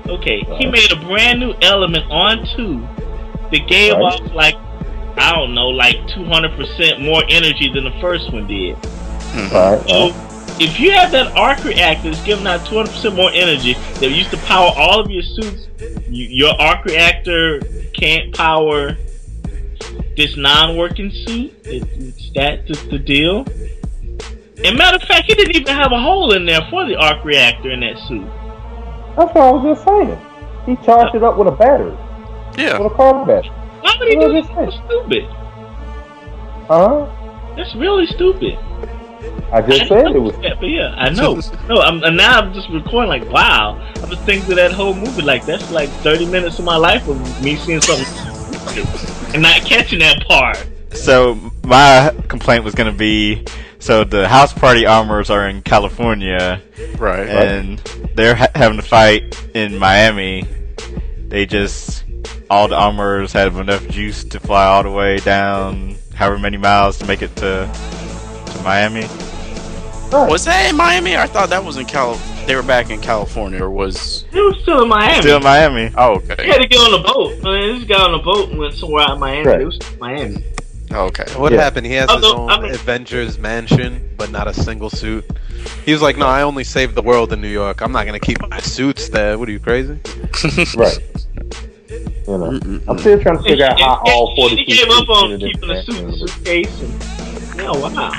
Okay, he made a brand new element on two that gave Right. off like I don't know, like two hundred percent more energy than the first one did. Right. So if you have that arc reactor that's giving out two hundred percent more energy that used to power all of your suits, you, your arc reactor can't power this non-working suit. It, it's that just the deal. And matter of fact, he didn't even have a hole in there for the arc reactor in that suit. That's what I was just saying. He charged it up with a battery, Yeah. with a car battery. Why would he What do was that? it That's stupid. Huh? That's really stupid. I just said it was. Yeah, but yeah, I know. No, I'm and now I'm just recording like, wow. I was thinking of that whole movie like that's like thirty minutes of my life of me seeing something and not catching that part. So my complaint was going to be, so the house party armors are in California, Right. and they're ha- having to fight in Miami. They just, all the armors have enough juice to fly all the way down however many miles to make it to to Miami. Was that in Miami? I thought that was in Cal. They were back in California, or was It was still in Miami. Still in Miami. Oh, He okay. had to get on the boat. I mean, this guy on the boat and went somewhere out in Miami. Right. It was still in Miami. Oh, okay. What Yeah. happened? He has his Although, own I mean- Avengers mansion, but not a single suit. He was like, "No, I only saved the world in New York. I'm not gonna keep my suits there. What are you crazy?" Right. You know, I'm still trying to figure out how all forty-two He gave up suits on fitted in keeping the that suit in the universe. suitcase. And, yeah, wow.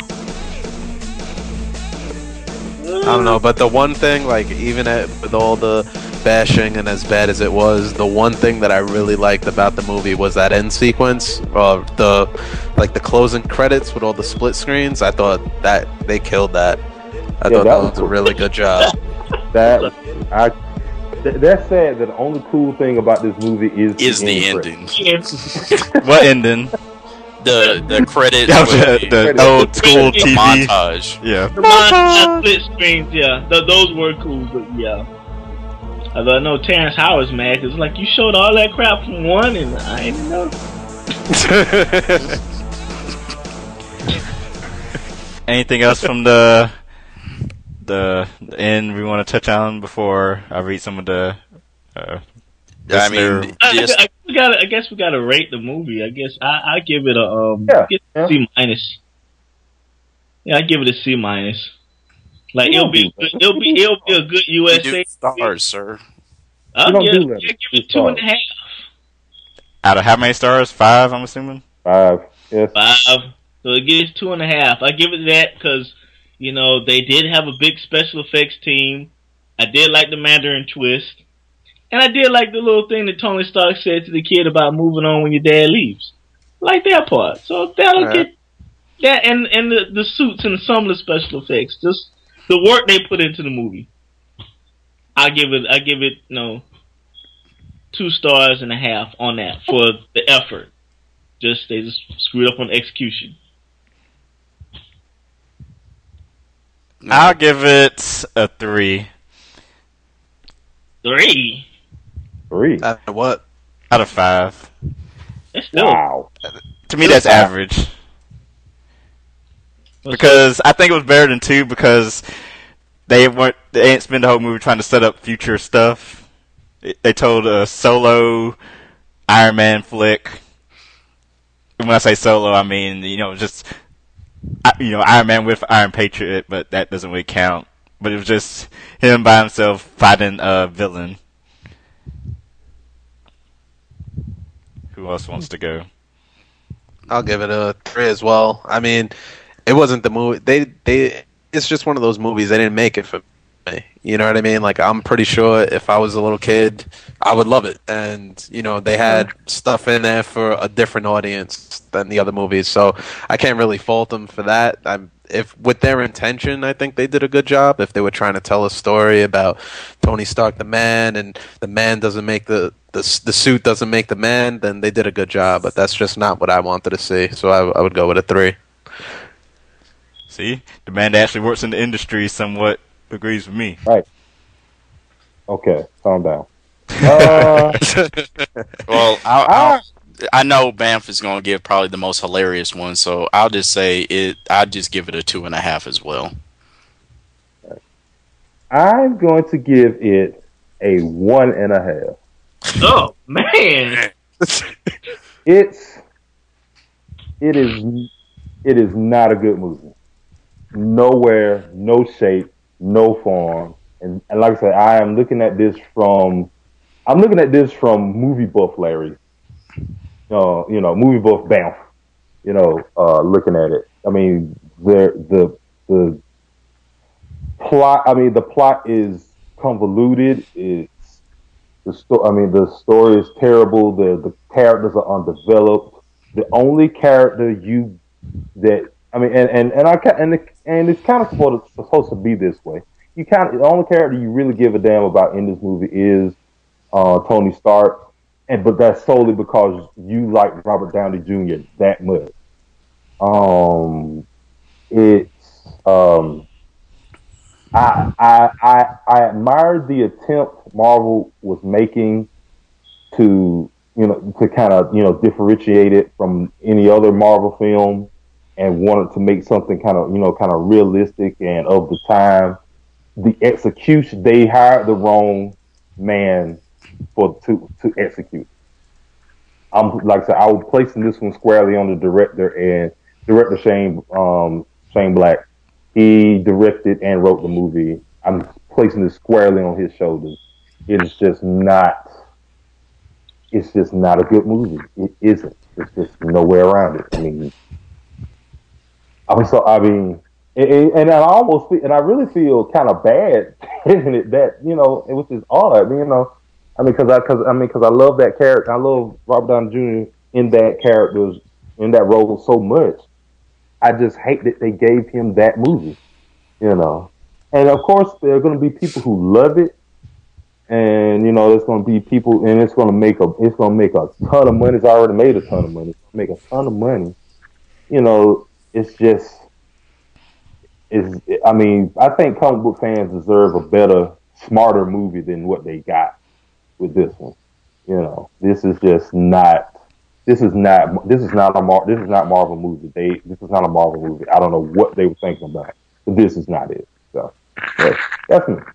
I don't know, but the one thing, like, even at, with all the bashing and as bad as it was, the one thing that I really liked about the movie was that end sequence, or the like the closing credits with all the split screens. I thought that they killed that. I Yeah, thought that that was was a cool. really good job. That I. th- That's sad that the only cool thing about this movie is Is the end ending Yeah. What ending? the the credits? That was with the, the Credit. old school The T V. montage. Yeah. The mon- split screens, yeah. Th- those were cool, but yeah. Although I know Terrence Howard's mad because like you showed all that crap from one and I didn't know. Anything else from the the, the end we want to touch on before I read some of the? Uh, I listener- mean, I, just I, we gotta, I guess we gotta rate the movie. I guess I, I give it a um, Yeah, get yeah. C minus. Yeah, I give it a C minus. Like You it'll don't be, do that. it'll be, it'll be a good you U S do A. stars, sir. I'll You don't give, do I'll that. give You it two and a stars. half. out of how many stars? Five, I'm assuming. Five. Yes. Five. So it gets two and a half. I give it that because, you know, they did have a big special effects team. I did like the Mandarin twist. And I did like the little thing that Tony Stark said to the kid about moving on when your dad leaves. I like that part. So that'll Alright. get that and, and the, the suits and some of the special effects. Just the work they put into the movie. I give it I give it, you know, two stars and a half on that for the effort. Just they just screwed up on execution. I'll give it a three Three. Three. Uh, what? out of five. That's dope. Wow. To me, that's average. Because I think it was better than two because they weren't they didn't spend the whole movie trying to set up future stuff. It- They told a solo Iron Man flick. And when I say solo, I mean you know just I- you know Iron Man with Iron Patriot, but that doesn't really count. But it was just him by himself fighting a villain. Who else wants to go? I'll give it a three as well. I mean, it wasn't the movie. They they. It's just one of those movies. They didn't make it for me. You know what I mean? Like I'm pretty sure if I was a little kid, I would love it. And you know, they had stuff in there for a different audience than the other movies. So I can't really fault them for that. I'm if with their intention, I think they did a good job. If they were trying to tell a story about Tony Stark, the man, and the man doesn't make the the the suit doesn't make the man, then they did a good job. But that's just not what I wanted to see. So I, I would go with a three. See, the man that actually works in the industry somewhat agrees with me. Right. Okay. Calm down. Uh, Well, I'll, I'll, I know Banff is going to give probably the most hilarious one, so I'll just say it. I'll just give it a two and a half as well. I'm going to give it a one and a half. Oh man, it's it is it is not a good movie. Nowhere, no shape, no form, and, and like I said, I am looking at this from I'm looking at this from movie buff Larry. Uh, you know, movie buff Banff. You know, uh, looking at it. I mean, the the the plot. I mean, the plot is convoluted. It's the sto- I mean, the story is terrible. The the characters are undeveloped. The only character you that I mean, and and and I and it, and it's kind of supposed to, supposed to be this way. You kind of the only character you really give a damn about in this movie is uh, Tony Stark, and but that's solely because you like Robert Downey Junior that much. Um, it's um, I I I I admired the attempt Marvel was making to you know to kind of you know differentiate it from any other Marvel film, and wanted to make something kind of you know kind of realistic and of the time. The execution, they hired the wrong man for to to execute. I'm like I said, I was placing this one squarely on the director and director Shane um, Shane Black. He directed and wrote the movie. I'm placing this squarely on his shoulders. It is just not. It's just not a good movie. It isn't. It's just nowhere around it. I mean, I mean, so I mean. And, and I almost feel, and I really feel kind of bad in it that you know, which is odd. I mean, you know, I mean, because I, because I mean, because I love that character. I love Robert Downey Junior in that character, in that role so much. I just hate that they gave him that movie, you know. And of course, there are going to be people who love it, and you know, there's going to be people, and it's going to make a, it's going to make a ton of money. It's already made a ton of money. It's gonna make a ton of money. You know, it's just. Is I mean, I think comic book fans deserve a better, smarter movie than what they got with this one. You know, this is just not. This is not. This is not a Mar- This is not Marvel movie. They. This is not a Marvel movie. I don't know what they were thinking about, but this is not it. So, yeah, definitely.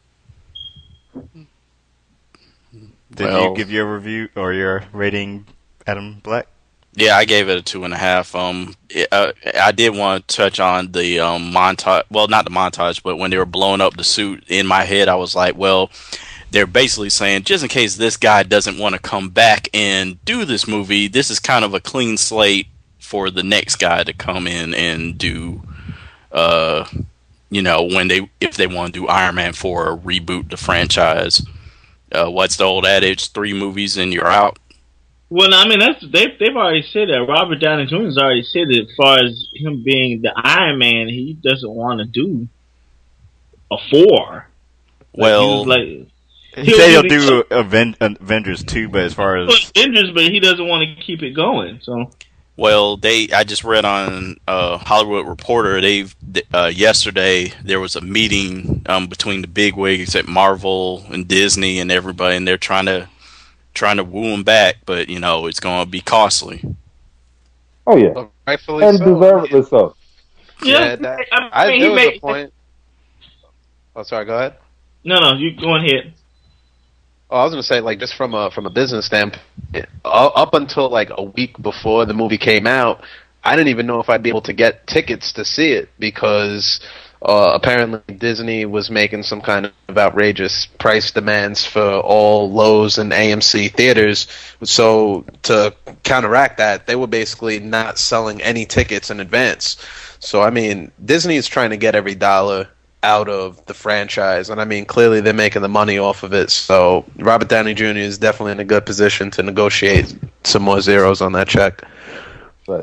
Did Well- you give your review or your rating, Adam Black? Yeah, I gave it a two and a half. Um, it, uh, I did want to touch on the um, montage. Well, not the montage, but when they were blowing up the suit, in my head, I was like, well, they're basically saying, just in case this guy doesn't want to come back and do this movie, this is kind of a clean slate for the next guy to come in and do, uh, you know, when they if they want to do Iron Man four or reboot the franchise. Uh, what's the old adage? Three movies and you're out. Well, I mean, that's they've they've already said that. Robert Downey Junior has already said that as far as him being the Iron Man, he doesn't want to do a four. Like, Well, he was like He said he'll do Aven- Avengers two, but as far as Avengers, but he doesn't want to keep it going. So, well, they I just read on uh, Hollywood Reporter. They've uh, yesterday there was a meeting um, between the bigwigs at Marvel and Disney and everybody, and they're trying to. trying to woo him back, but you know it's going to be costly. Oh yeah, Well, rightfully and so. deservedly so. Yeah, that, I mean, I, he there was made- a point. Oh, sorry. Go ahead. no, no, you go ahead. Oh, I was gonna say, like, just from a from a business standpoint, uh, up until like a week before the movie came out, I didn't even know if I'd be able to get tickets to see it because uh, apparently Disney was making some kind of outrageous price demands for all Lowe's and A M C theaters. So to counteract that, they were basically not selling any tickets in advance. So I mean, Disney is trying to get every dollar out of the franchise, and I mean, clearly they're making the money off of it. So Robert Downey Junior is definitely in a good position to negotiate some more zeros on that check. But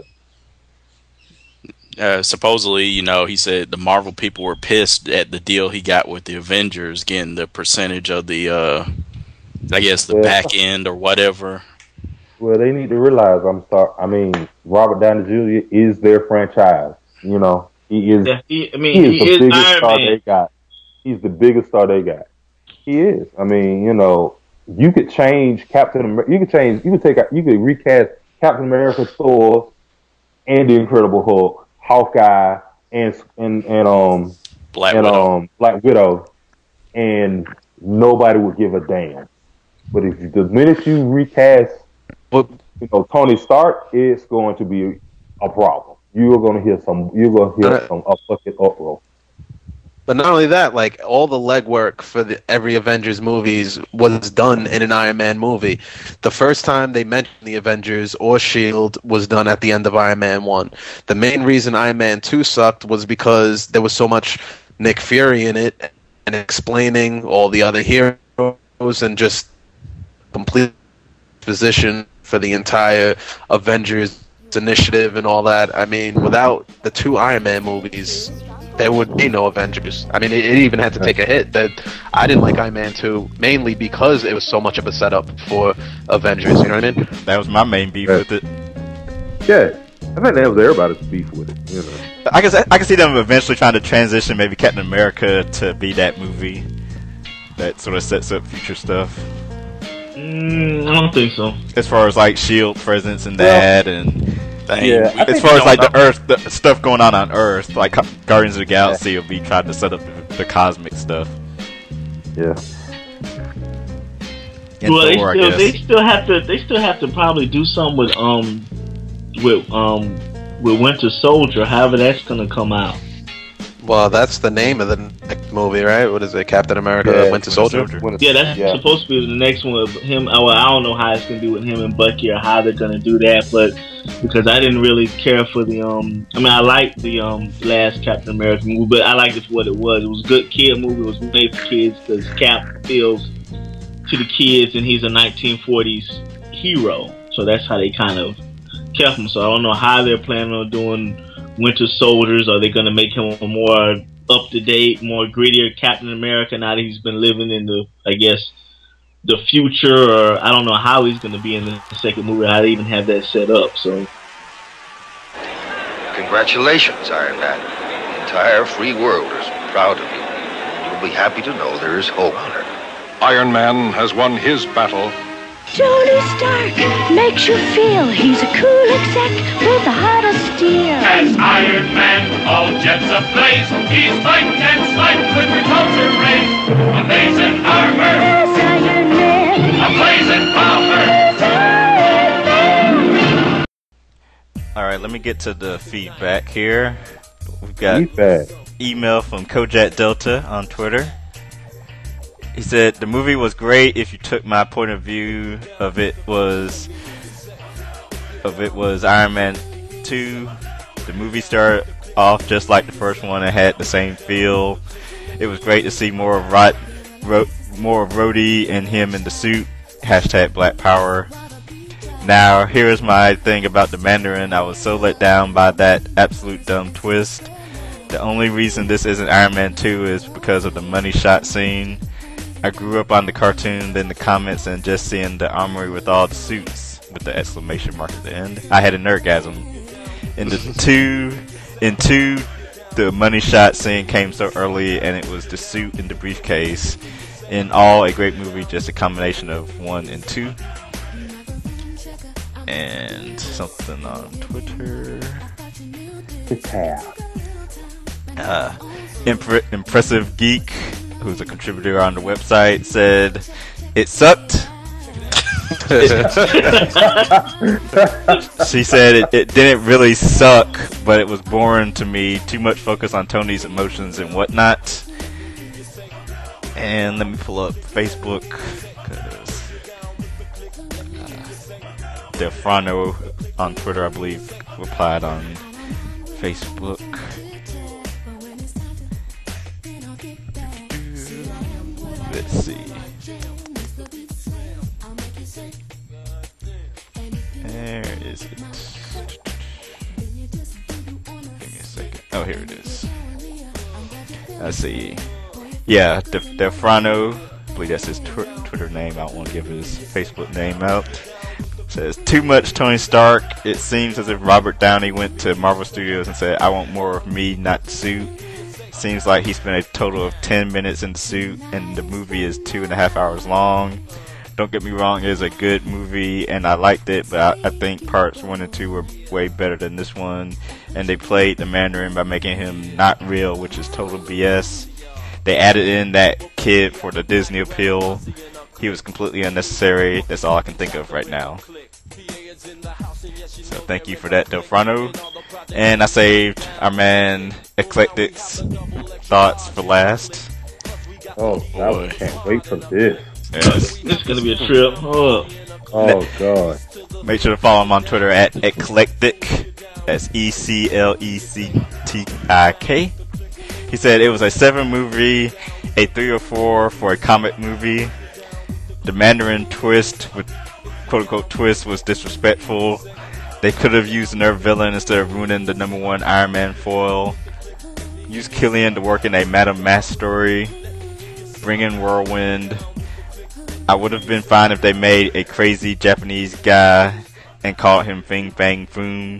Uh, supposedly, you know, he said the Marvel people were pissed at the deal he got with the Avengers, getting the percentage of the, uh, I guess, the Yeah. back end or whatever. well, they need to realize I'm sorry. I mean, Robert Downey Junior is their franchise. You know, he is. Yeah, he, I He mean, is he the is biggest Iron star Man. they got. He's the biggest star they got. He is. I mean, you know, you could change Captain America. You could change. You could take. out- You could recast Captain America, Thor, and the Incredible Hulk, Hawkeye, and and and um Black and Widow. um Black Widow, and nobody would give a damn. But if you, the minute you recast, But you know, Tony Stark, it's going to be a problem. You're going to hear some. You're going to hear Uh, some up fucking uproar. But not only that, like all the legwork for the, every Avengers movies was done in an Iron Man movie. The first time they mentioned the Avengers or Shield was done at the end of Iron Man one. The main reason Iron Man two sucked was because there was so much Nick Fury in it and explaining all the other heroes and just complete position for the entire Avengers initiative and all that. I mean, without the two Iron Man movies, there would be no Avengers. I mean, it, it even had to take a hit. That I didn't like Iron Man two mainly because it was so much of a setup for Avengers. You know what I mean? That was my main beef Yeah. with it. Yeah, I think that was everybody's beef with it. You know, I can I can see them eventually trying to transition maybe Captain America to be that movie that sort of sets up future stuff. Mm, I don't think so. As far as like Shield presence and that, and Dang. Yeah, I as think far as you like don't the Earth, the stuff going on on Earth, like Guardians of the Galaxy will be trying to set up the, the cosmic stuff. yeah. And well, Thor, they still I they guess. still have to they still have to probably do something with um with um with Winter Soldier. However, that's gonna come out. Well, that's the name of the next movie, right? What is it? Captain America, Yeah, Winter Winter Soldier. Soldier. When it's- Yeah, that's yeah. supposed to be the next one with him. Oh, well, I don't know how it's gonna do with him and Bucky or how they're gonna do that, but because I didn't really care for the um. I mean, I liked the um last Captain America movie, but I liked it for what it was. It was a good kid movie. It was made for kids because Cap appeals to the kids, and he's a nineteen forties hero. So that's how they kind of kept him. So I don't know how they're planning on doing Winter Soldiers. Are they going to make him a more up-to-date, more grittier Captain America now that he's been living in the, I guess, the future? Or I don't know how he's going to be in the second movie, how they even have that set up. So Congratulations, Iron Man. The entire free world is proud of you. You'll be happy to know there is hope on Earth. Iron Man has won his battle. Tony Stark makes you feel he's a cool exec with a heart of steel. As Iron Man, all jets ablaze, he's fighting and fighting with repulsor rays. Amazing armor, Yes, Iron Man. a blazing power. Yes, Iron Man. Alright, let me get to the feedback here. We've got Feedback. email from Kojak Delta on Twitter. He said the movie was great if you took my point of view of it was of it was Iron Man two. The movie started off just like the first one and had the same feel. It was great to see more of Rod, Ro, more of Rhodey and him in the suit. Hashtag Black Power. Now here's my thing about the Mandarin. I was so let down by that absolute dumb twist. The only reason this isn't Iron Man two is because of the money shot scene. I grew up on the cartoon, then the comics, and just seeing the armory with all the suits with the exclamation mark at the end. I had an orgasm. In the two, in two, the money shot scene came so early, and it was the suit and the briefcase. In all, a great movie, just a combination of one and two. And something on Twitter. Uh, impre- impressive geek, who's a contributor on the website, said it sucked. She said it, it didn't really suck, but it was boring to me. Too much focus on Tony's emotions and whatnot. And let me pull up Facebook, because uh, Delfrano on Twitter, I believe, replied on Facebook. Let's see. There is it. Give me a second. Oh, here it is. Let's see. Yeah, De- Delfrano, I believe that's his tw- Twitter name. I don't want to give his Facebook name out. Says, too much Tony Stark. It seems as if Robert Downey went to Marvel Studios and said, I want more of me, not the suit. Seems like he spent a total of ten minutes in the suit, and the movie is two and a half hours long. Don't get me wrong, it is a good movie, and I liked it, but I, I think parts one and two were way better than this one. And they played the Mandarin by making him not real, which is total B S. They added in that kid for the Disney appeal. He was completely unnecessary. That's all I can think of right now. So thank you for that, Delfrano. And I saved our man Eclectic's thoughts for last. Oh, I can't wait for this. Yes. It's gonna be a trip. Oh, oh God. Make sure to follow him on Twitter at Eclectic. That's E C L E C T I K. He said it was a seven movie, a three or four for a comic movie. The Mandarin twist, with quote unquote twist, was disrespectful. They could have used another villain instead of ruining the number one Iron Man foil. Use Killian to work in a Madame Mask story. Bring in Whirlwind. I would have been fine if they made a crazy Japanese guy and called him Fing Fang Foom.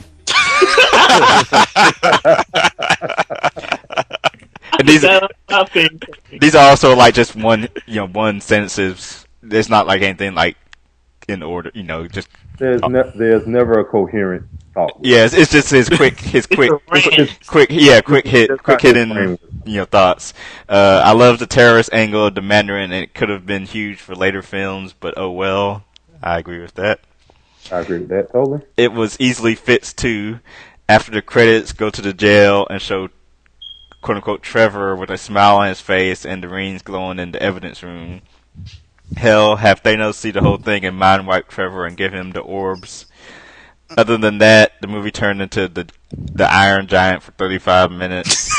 And these, these are also like just one, you know, one sentences. It's not like anything like in order, you know, just. There's ne- there's never a coherent talk. Yeah, it's, it's just his quick, his quick, his quick, yeah, quick hit, quick hitting, you know, thoughts. Uh, I love the terrorist angle of the Mandarin, and it could have been huge for later films, but oh well. I agree with that. I agree with that totally. It was easily fits too. After the credits, go to the jail and show quote unquote Trevor with a smile on his face and the rings glowing in the evidence room. Hell, have Thanos see the whole thing and mind wipe Trevor and give him the orbs. Other than that, the movie turned into the the Iron Giant for thirty-five minutes.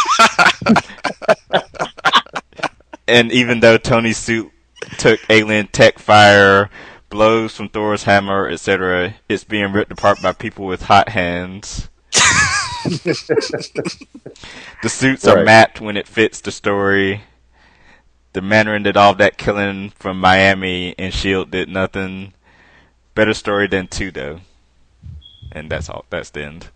And even though Tony's suit took alien tech fire, blows from Thor's hammer, et cetera, it's being ripped apart by people with hot hands. The suits are Right. matte when it fits the story. The Mandarin did all that killing from Miami, and S H I E L D did nothing. Better story than two, though. And that's all. That's the end.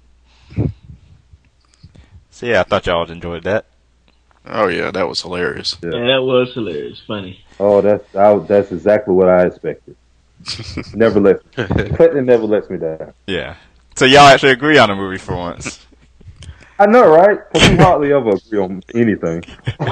So yeah, I thought y'all enjoyed that. Oh yeah, that was hilarious. yeah, that was hilarious, funny. Oh, that's I, that's exactly what I expected. Never let Clinton never lets me down. Yeah. So y'all actually agree on the movie for once. I know, right? Because we hardly ever agree on anything.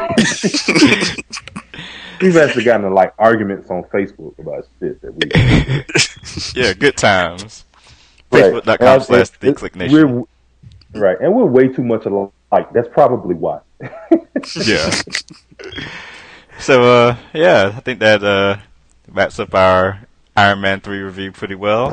We've actually gotten in, like arguments on Facebook about shit that we. Yeah, good times. Right. Facebook dot com And slash it- the it- Click Nation. we're- Right, and we're way too much alike. That's probably why. Yeah. So uh, yeah, I think that uh wraps up our Iron Man three review pretty well.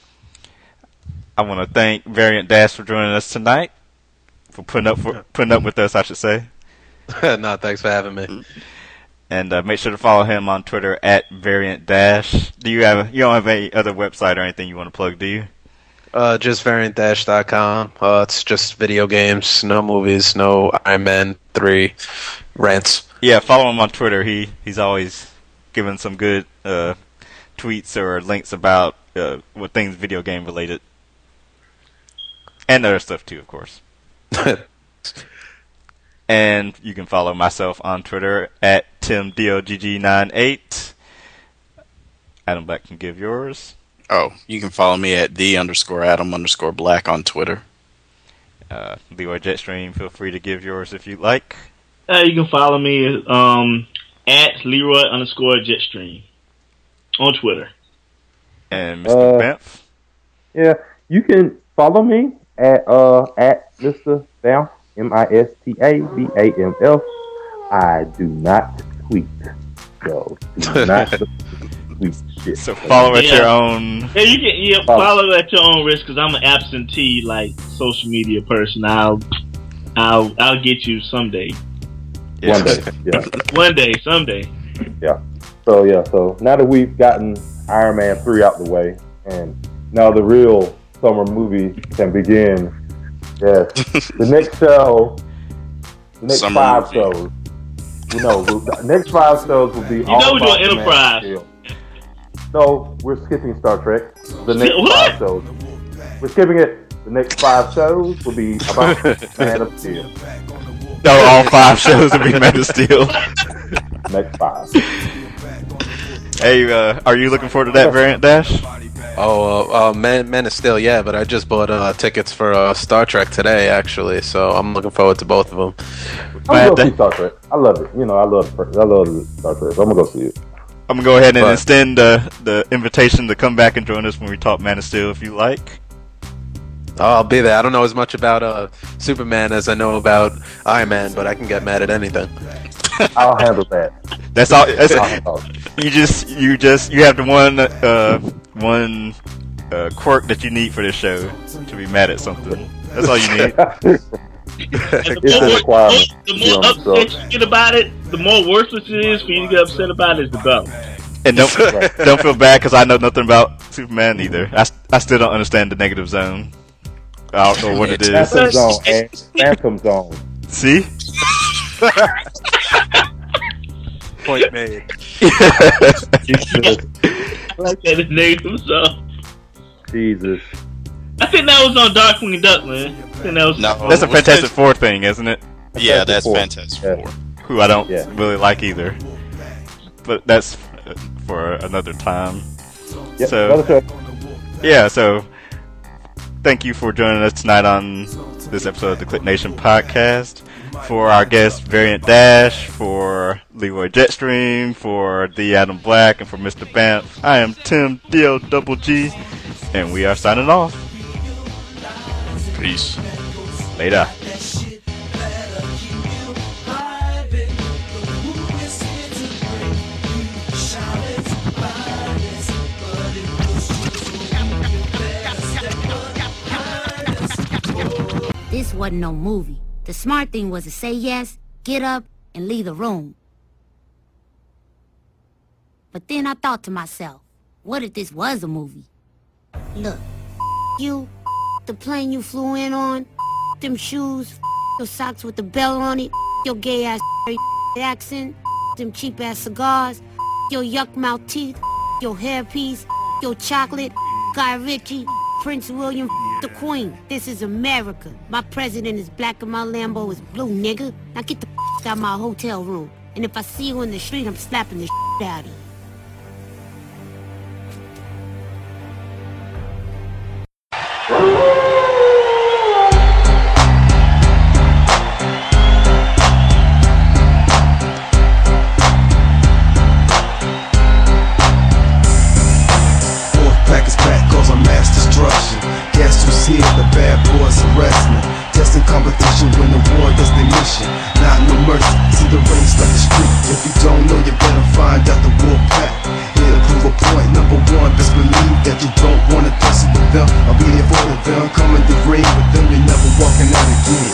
I want to thank Variant Dash for joining us tonight, for putting up for putting up with us, I should say. No, thanks for having me. And uh, make sure to follow him on Twitter at Variant Dash. Do you have you don't have any other website or anything you want to plug? Do you? Uh, just variant dash dot com. Uh, it's just video games, no movies, no Iron Man three rants. Yeah, follow him on Twitter. He he's always giving some good uh, tweets or links about uh, what things video game related, and other stuff too, of course. And you can follow myself on Twitter at Tim D O G G nine eight. Adam Black can give yours. Oh, you can follow me at the underscore Adam underscore Black on Twitter. Uh, Leroy Jetstream, feel free to give yours if you like. Uh, you can follow me um, at Leroy underscore Jetstream on Twitter. And Mister Uh, Banff. Yeah, you can follow me at uh at Mister Banff, M I S T A B A M F. I do not tweet, so do not tweet shit. So follow at Yeah. your own. Yeah, you can yeah, follow at your own risk because I'm an absentee like social media person. I'll I'll I'll get you someday. One day, yeah, One day, someday. yeah. So yeah, so now that we've gotten Iron Man three out the way, and now the real summer movie can begin. Yes, the next show, the next Summer five movie. shows. You know, the next five shows will be. You all know we're about doing the Man Enterprise. of Steel. No, we're skipping Star Trek. The next What? five shows. We're skipping it. The next five shows will be about Man of Steel. No, all five shows will be Man of Steel. Next five. Hey, uh, are you looking forward to that Variant Dash? Oh, uh, uh, Man, Man of Steel, yeah, but I just bought uh, tickets for uh, Star Trek today, actually, so I'm looking forward to both of them. I'm gonna go see Star Trek. I love it. You know, I love I love Star Trek. So I'm gonna go see it. I'm gonna go ahead and But- extend the the invitation to come back and join us when we talk Man of Steel, if you like. Oh, I'll be there. I don't know as much about uh, Superman as I know about Iron Man, but I can get mad at anything. I'll handle that. That's all. That's I'll handle it. you just you just you have the one uh one uh, quirk that you need for this show to be mad at something. That's all you need. It's a requirement. The to be more on the show. upset you get about it, the more worthless it is for you to get upset about it is the better. And don't don't feel bad because I know nothing about Superman either. I, I still don't understand the negative zone. I don't know what it is. Phantom Zone, man. Phantom Zone. See? Point made. Jesus. I like that in negative zone. Jesus. I think that was on Darkwing Duck, man. I think that was No, That's a Fantastic Four thing, isn't it? Yeah, that's Four. Fantastic Yeah. Four. Who I don't Yeah. really like either. But that's uh, for another time. Yep, So- another show. Yeah, so thank you for joining us tonight on this episode of the Click Nation podcast. For our guest, Variant Dash, for Leroy Jetstream, for The Adam Black, and for Mister Banff, I am Tim D O Double G, and we are signing off. Peace. Later. This wasn't no movie. The smart thing was to say yes, get up, and leave the room. But then I thought to myself, what if this was a movie? Look, you, the plane you flew in on, them shoes, your socks with the bell on it, your gay ass accent, them cheap ass cigars, your yuck mouth teeth, your hairpiece, your chocolate, Guy Ritchie, Prince William, the Queen. This is America. My president is black and my Lambo is blue, nigga. Now get the out of my hotel room. And if I see you in the street, I'm slapping the out of you. Fourth pack is back cause I'm mass destruction. Guess who's here? The bad boys arrest me. Testing competition when the war does their mission. Not no mercy, see the race like the street. If you don't know, you better find out the wolf pack. Here, prove a point. Number one, best believe that you don't wanna tussle with them. I'll be there for them. Coming to ring with them, you're never walking out again.